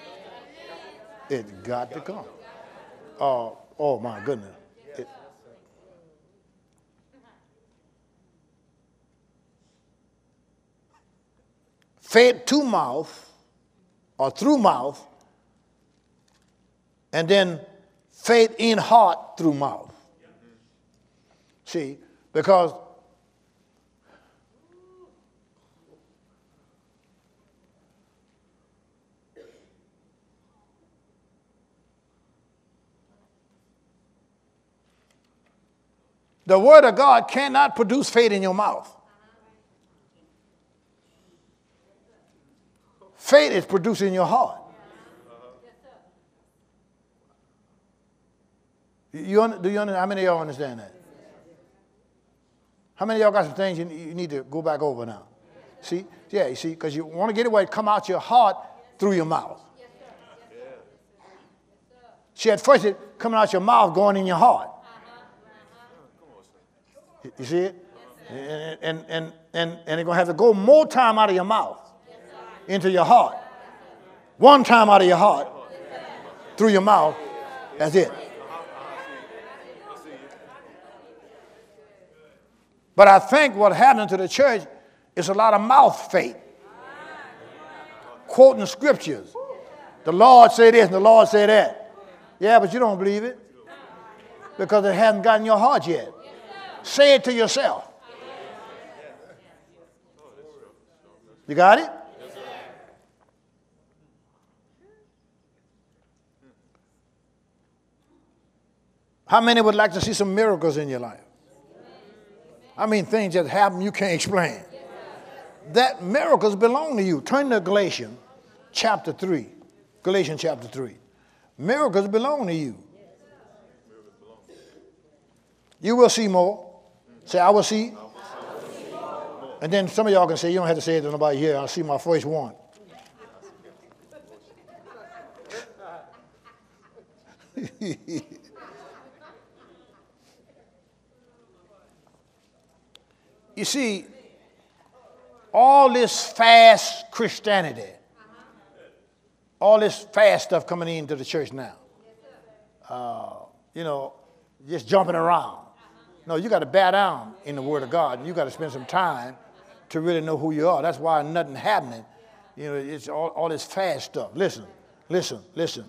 It got to come. Oh, oh my goodness. It, faith to mouth or through mouth, and then faith in heart through mouth. See, Because the word of God cannot produce faith in your mouth. Faith is produced in your heart. You, do you understand? How many of y'all understand that? How many of y'all got some things you, you need to go back over now? See? Yeah, you see, because you want to get it where it come out your heart through your mouth. See, at first it coming out your mouth going in your heart. You see it? And, and, and, and, and it's going to have to go more time out of your mouth into your heart. One time out of your heart through your mouth. That's it. But I think what happened to the church is a lot of mouth faith. Quoting scriptures. The Lord said this and the Lord said that. Yeah, but you don't believe it. Because it hasn't gotten your heart yet. Say it to yourself. You got it? How many would like to see some miracles in your life? I mean, things that happen you can't explain. That miracles belong to you. Turn to Galatians chapter three. Galatians chapter three. Miracles belong to you. You will see more. Say, I will see. And then some of y'all can say, you don't have to say it to nobody here. I'll see my first one. You see, all this fast Christianity, all this fast stuff coming into the church now, uh, you know, just jumping around. No, you got to bow down in the Word of God, and you got to spend some time to really know who you are. That's why nothing happening. You know, it's all, all this fast stuff. Listen, listen, listen.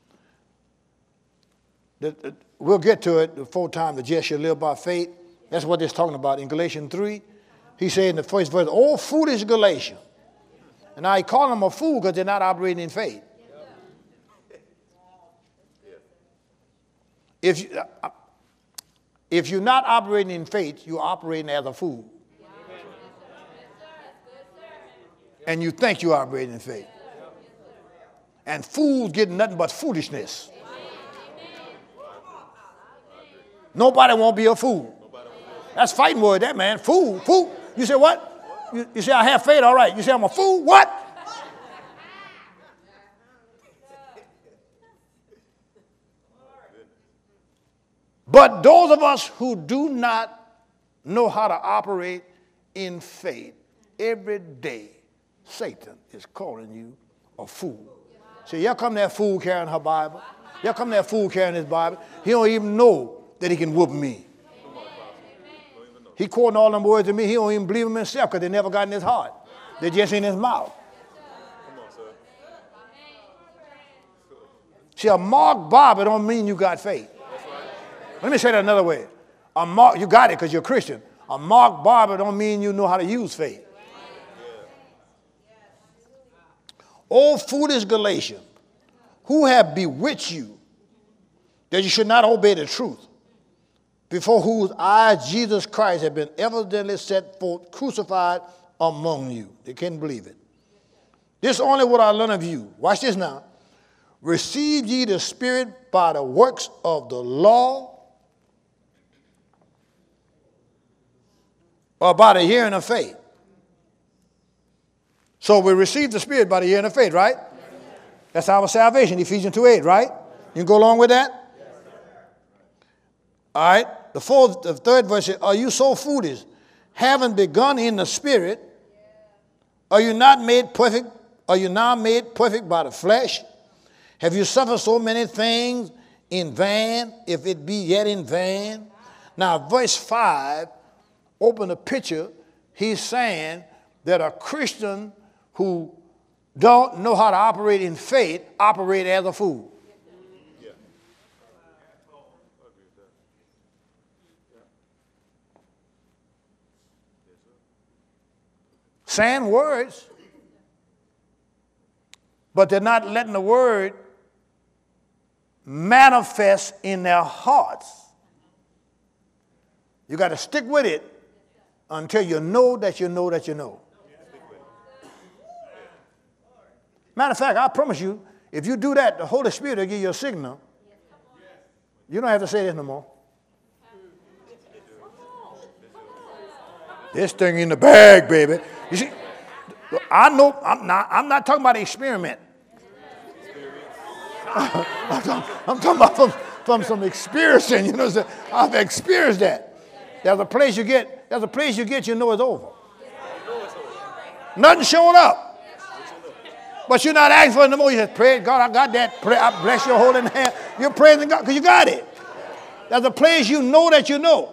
The, the, we'll get to it the full time. The just shall live by faith. That's what it's talking about in Galatians three. He said in the first verse, "Oh, foolish Galatians." And now he called them a fool because they're not operating in faith. If you, uh, if you're not operating in faith, you're operating as a fool. And you think you're operating in faith. And fools get nothing but foolishness. Nobody won't be a fool. That's fighting word, that man. Fool, fool. You say what? You, you say I have faith, all right. You say I'm a fool, what? But those of us who do not know how to operate in faith, every day Satan is calling you a fool. See, here come that fool carrying her Bible. Here come that fool carrying his Bible. He don't even know that he can whoop me. He quoting all them words to me. He don't even believe them himself because they never got in his heart. They're just in his mouth. See, a marked Bible don't mean you got faith. Let me say that another way. A mark, you got it because you're a Christian. A marked Bible don't mean you know how to use faith. O foolish Galatians, who have bewitched you that you should not obey the truth, before whose eyes Jesus Christ had been evidently set forth, crucified among you. They can't believe it. This only what I learn of you. Watch this now. Receive ye the Spirit by the works of the law, or by the hearing of faith. So we receive the Spirit by the hearing of faith, right? That's our salvation, Ephesians two eight, right? You can go along with that? All right. The fourth, the third verse says, are you so foolish, having begun in the Spirit, are you not made perfect? Are you now made perfect by the flesh? Have you suffered so many things in vain, if it be yet in vain? Now, verse five, open a picture. He's saying that a Christian who don't know how to operate in faith operate as a fool. saying words, but they're not letting the word manifest in their hearts. You got to stick with it until you know that you know that you know. Matter of fact, I promise you, if you do that, the Holy Spirit will give you a signal. You don't have to say this no more. This thing in the bag, baby. You see, I know, I'm not, I'm not talking about an experiment. I'm, talking, I'm talking about from, from some experiencing, you know, I've experienced that. There's a place you get, there's a place you get, you know it's over. Nothing showing up. But you're not asking for it no more. You just pray, God, I got that. Pray, I bless your holy hand. You're praising God because you got it. There's a place you know that you know.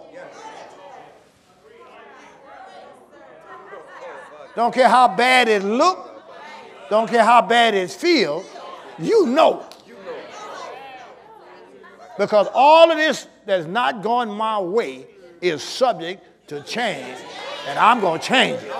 Don't care how bad it look. Don't care how bad it feels. You know. Because all of this that's not going my way is subject to change. And I'm going to change it.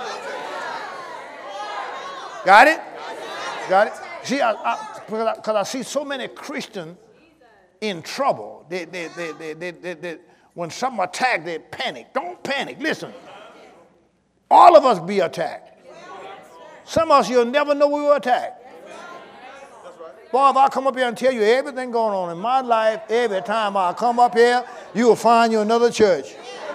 Got it? Got it? See, I, I, because, I, because I see so many Christians in trouble. They, they, they, they, they, they, they, when something attack, they panic. Don't panic. Listen. All of us be attacked. Some of us, you'll never know we were attacked. Boy, if I come up here and tell you everything going on in my life, every time I come up here, you will find you another church.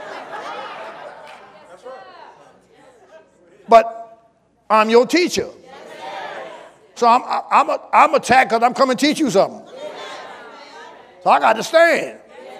But I'm your teacher. So I'm, I'm, a, I'm attacked because I'm coming to teach you something. So I got to stand.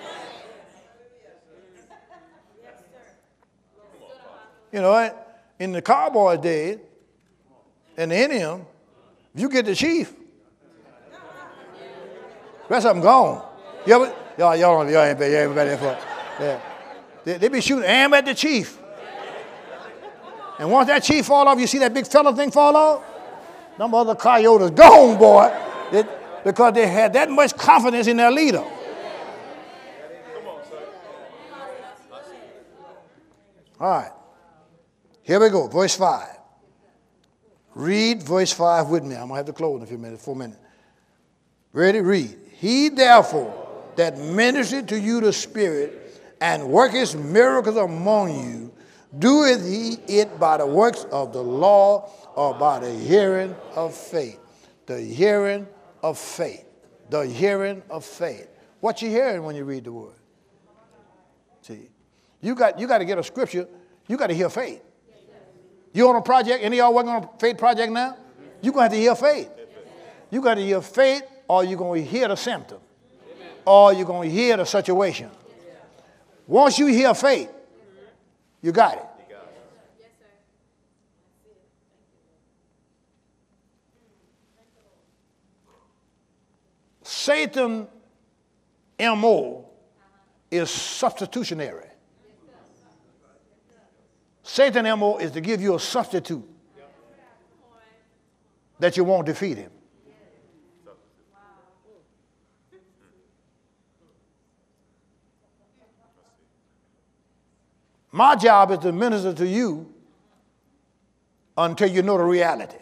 You know, in the Cowboys days, and the Indian, if you get the chief, the rest of them gone. You ever, y'all, y'all, don't, y'all ain't been, y'all ain't been there for yeah. They, they be shooting aim at the chief. And once that chief fall off, you see that big fella thing fall off? Them other coyotes gone, boy. It, because they had that much confidence in their leader. All right. Here we go. Verse five. Read verse five with me. I'm going to have to close in a few minutes, four minutes. Ready? Read. He therefore that ministered to you the Spirit and worketh miracles among you, doeth he it by the works of the law or by the hearing of faith? The hearing of faith. The hearing of faith. What you hearing when you read the word? See, you got, you got to get a scripture. You got to hear faith. You on a project? Any of y'all working on a faith project now? You're going to have to hear faith. You got to hear faith, or you're going to hear the symptom, or you're going to hear the situation. Once you hear faith, you got it. Satan's M O is substitutionary. Satan's M O is to give you a substitute that you won't defeat him. My job is to minister to you until you know the reality.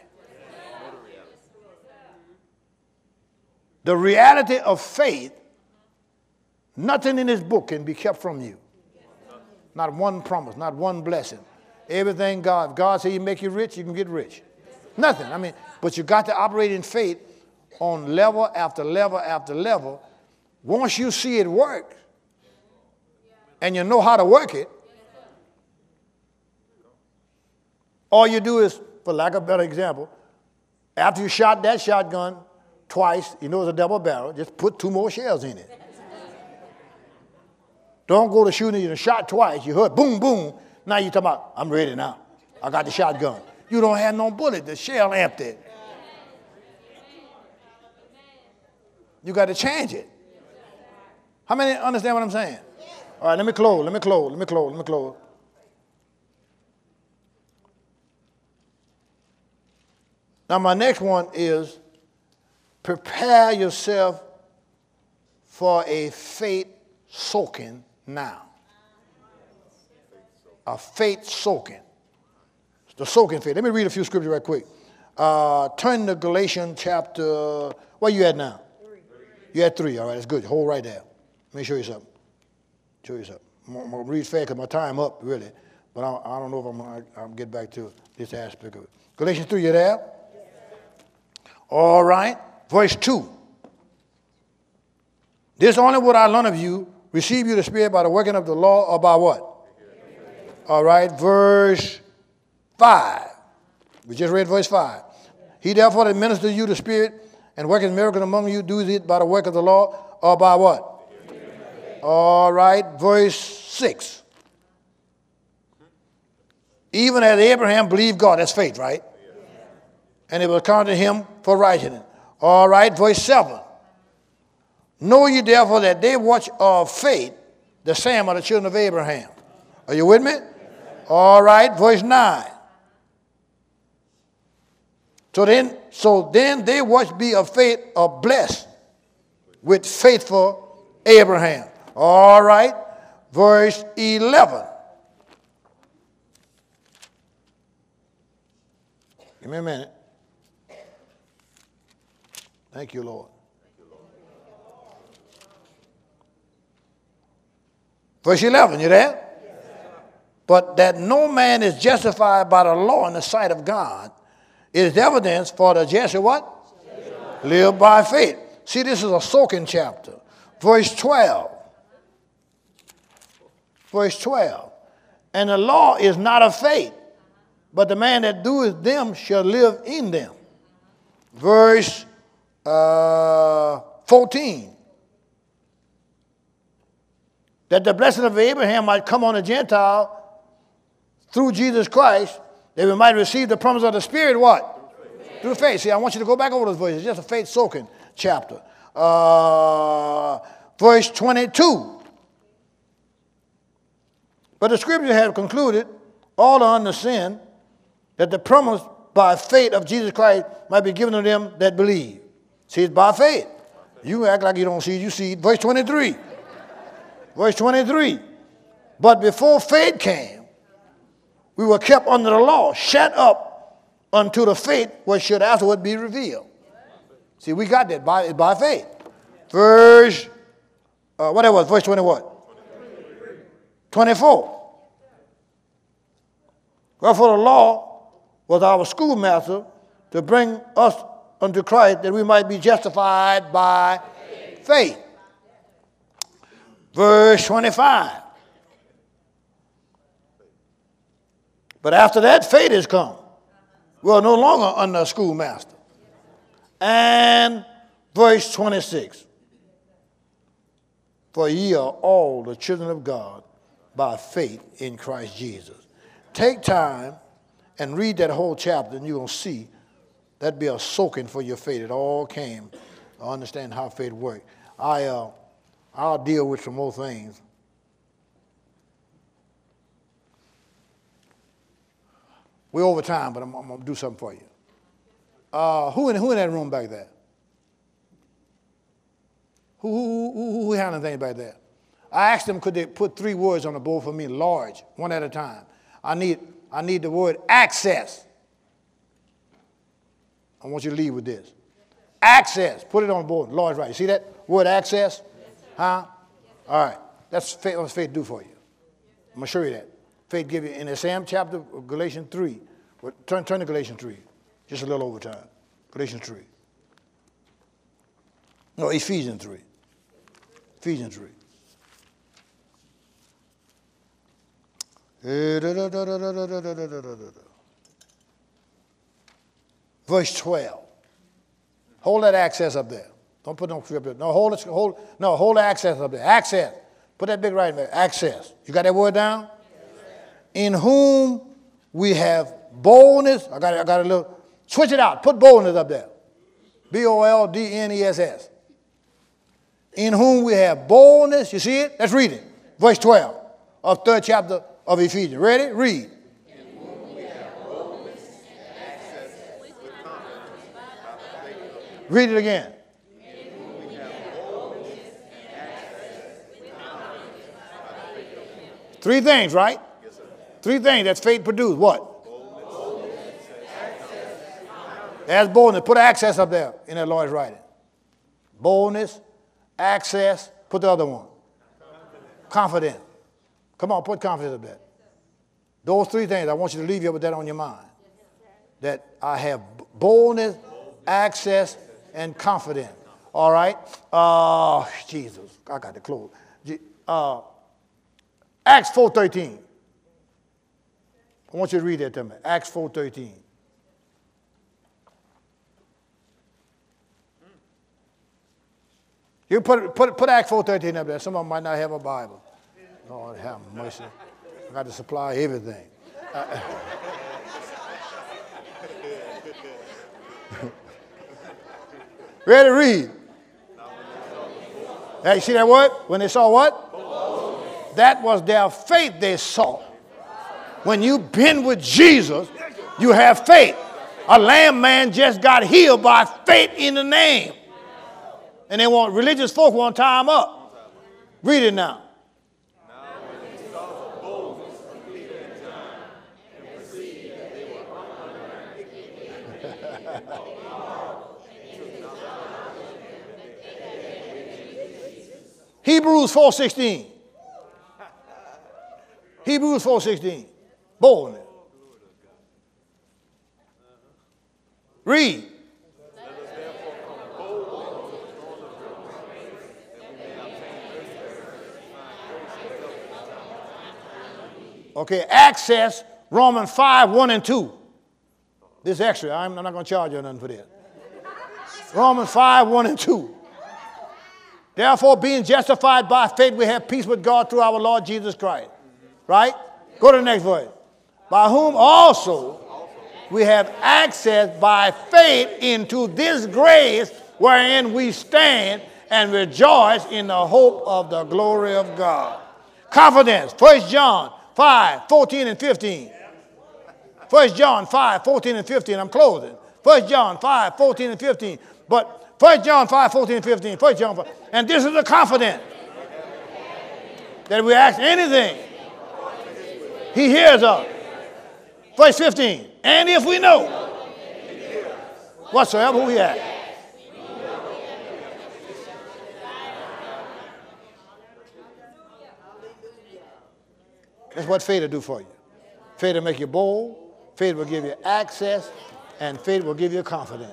The reality of faith, nothing in this book can be kept from you. Not one promise, not one blessing. Everything God, God said He make you rich, you can get rich. Nothing. I mean, but you got to operate in faith on level after level after level. Once you see it work, and you know how to work it, all you do is, for lack of a better example, after you shot that shotgun twice, you know it's a double barrel, just put two more shells in it. Don't go to shooting, you shot twice, you heard boom, boom. Now you're talking about, I'm ready now. I got the shotgun. You don't have no bullet, the shell empty. You got to change it. How many understand what I'm saying? All right, let me close, let me close, let me close, let me close. Now my next one is prepare yourself for a faith soaking now. A faith soaking. The soaking faith. Let me read a few scriptures right quick. Uh, turn to Galatians chapter, where you at now? Three. You at three, all right, that's good. Hold right there. Let me show you something. Show you something. I'm, I'm going to read fast because my time up, really. But I, I don't know if I'm going to get back to this aspect of it. Galatians three, you there? Yes. All right. Verse two. This only would I learn of you, receive you the Spirit by the working of the law, or by what? All right. Verse five. We just read verse five. He therefore that ministers you the Spirit and worketh miracles among you, doeth it by the work of the law, or by what? All right, verse six. Even as Abraham believed God, that's faith, right? And it was counted to him for righteousness. All right, verse seven. Know ye therefore that they watch of faith, the same are the children of Abraham. Are you with me? All right, verse nine. So then, so then they which be of faith are blessed with faithful Abraham. All right, verse eleven. Give me a minute. Thank you, Lord. Verse eleven, you there? But that no man is justified by the law in the sight of God, it is evidence for the just what? Live by faith. See, this is a soaking chapter. Verse twelve. Verse twelve. And the law is not of faith, but the man that doeth them shall live in them. Verse uh, fourteen. That the blessing of Abraham might come on the Gentile through Jesus Christ, that we might receive the promise of the Spirit, what? Through faith. Through faith. See, I want you to go back over those verses. It's just a faith-soaking chapter. Uh, verse twenty-two. But the scripture have concluded, all are under sin, that the promise by faith of Jesus Christ might be given to them that believe. See, it's by faith. You act like you don't see it, you see it. Verse twenty-three. Verse twenty-three. But before faith came, we were kept under the law, shut up unto the faith which should afterward be revealed. See, we got that by, by faith. Verse, uh, what that was, verse twenty what? twenty-four. Wherefore the law was our schoolmaster to bring us unto Christ, that we might be justified by faith. faith. Verse twenty-five. But after that, faith has come. We are no longer under a schoolmaster. And verse twenty-six. For ye are all the children of God by faith in Christ Jesus. Take time and read that whole chapter, and you're going to see that'd be a soaking for your faith. It all came to understand how faith works. I, uh, I'll deal with some more things. We're over time, but I'm, I'm going to do something for you. Uh, who, in, who in that room back there? Who, who, who, who handling things back there? I asked them, could they put three words on the board for me, large, one at a time. I need, I need the word access. I want you to leave with this. Access. Put it on the board, large, right. You see that word access? Huh? All right. That's faith, what does faith do for you? I'm going to show you that. Faith give you, in the same chapter of Galatians three, turn, turn to Galatians three, just a little over time. Galatians three. No, Ephesians three. Ephesians three. Verse twelve. Hold that access up there. Don't put no script up there. No, hold it, hold, no, hold the access up there. Access. Put that big right there. Access. You got that word down? In whom we have boldness. I got it, I got a little. Switch it out. Put boldness up there. B O L D N E S S. In whom we have boldness. You see it? Let's read it. Verse twelve of third chapter of Ephesians. Ready? Read. In whom we have boldness and access with confidence by faith. Read it again. In whom we have boldness and access with confidence by faith. Three things, right? Three things that faith produced. What? Boldness. That's boldness. Put access up there in that Lord's writing. Boldness, access. Put the other one. Confident. Come on, put confidence up there. Those three things, I want you to leave you with that on your mind. That I have boldness, access, and confidence. All right? Uh, Jesus, I got to close. Uh, Acts four thirteen. I want you to read that to me. Acts four thirteen. You put, put, put Acts four thirteen up there. Some of them might not have a Bible. Lord have mercy. I got to supply everything. Uh, Ready to read? Hey, you see that word? When they saw what? Boldness. That was their faith they saw. When you've been with Jesus, you have faith. A lame man just got healed by faith in the name. And they want religious folk want to tie him up. Read it now. Hebrews four sixteen. Hebrews four sixteen. Boldness. Read. Okay, access, Romans five, one and two. This is extra. I'm not going to charge you nothing for this. Romans five, one and two. Therefore, being justified by faith, we have peace with God through our Lord Jesus Christ. Right? Go to the next verse. By whom also we have access by faith into this grace wherein we stand and rejoice in the hope of the glory of God. Confidence. First John five, fourteen and fifteen. First John five, fourteen and fifteen. I'm closing. First John five, fourteen and fifteen. But First John five, fourteen and fifteen. First John five. And this is the confidence that we ask anything, he hears us. Verse fifteen. And if we know whatsoever we ask. That's what faith will do for you. Faith will make you bold. Faith will give you access. And faith will give you confidence.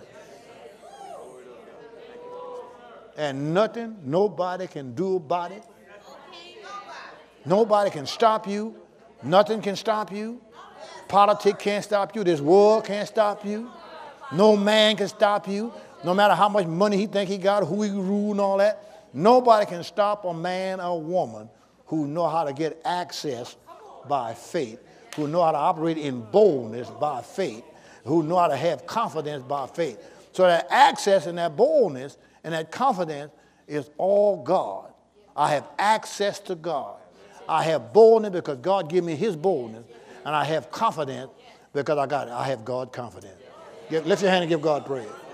And nothing, nobody can do about it. Nobody can stop you. Nothing can stop you. Politics can't stop you. This world can't stop you. No man can stop you. No matter how much money he think he got, who he rule and all that. Nobody can stop a man or woman who know how to get access by faith, who know how to operate in boldness by faith, who know how to have confidence by faith. So that access and that boldness and that confidence is all God. I have access to God. I have boldness because God gave me his boldness. And I have confidence because I got it. I have God confidence. Give, lift your hand and give God praise.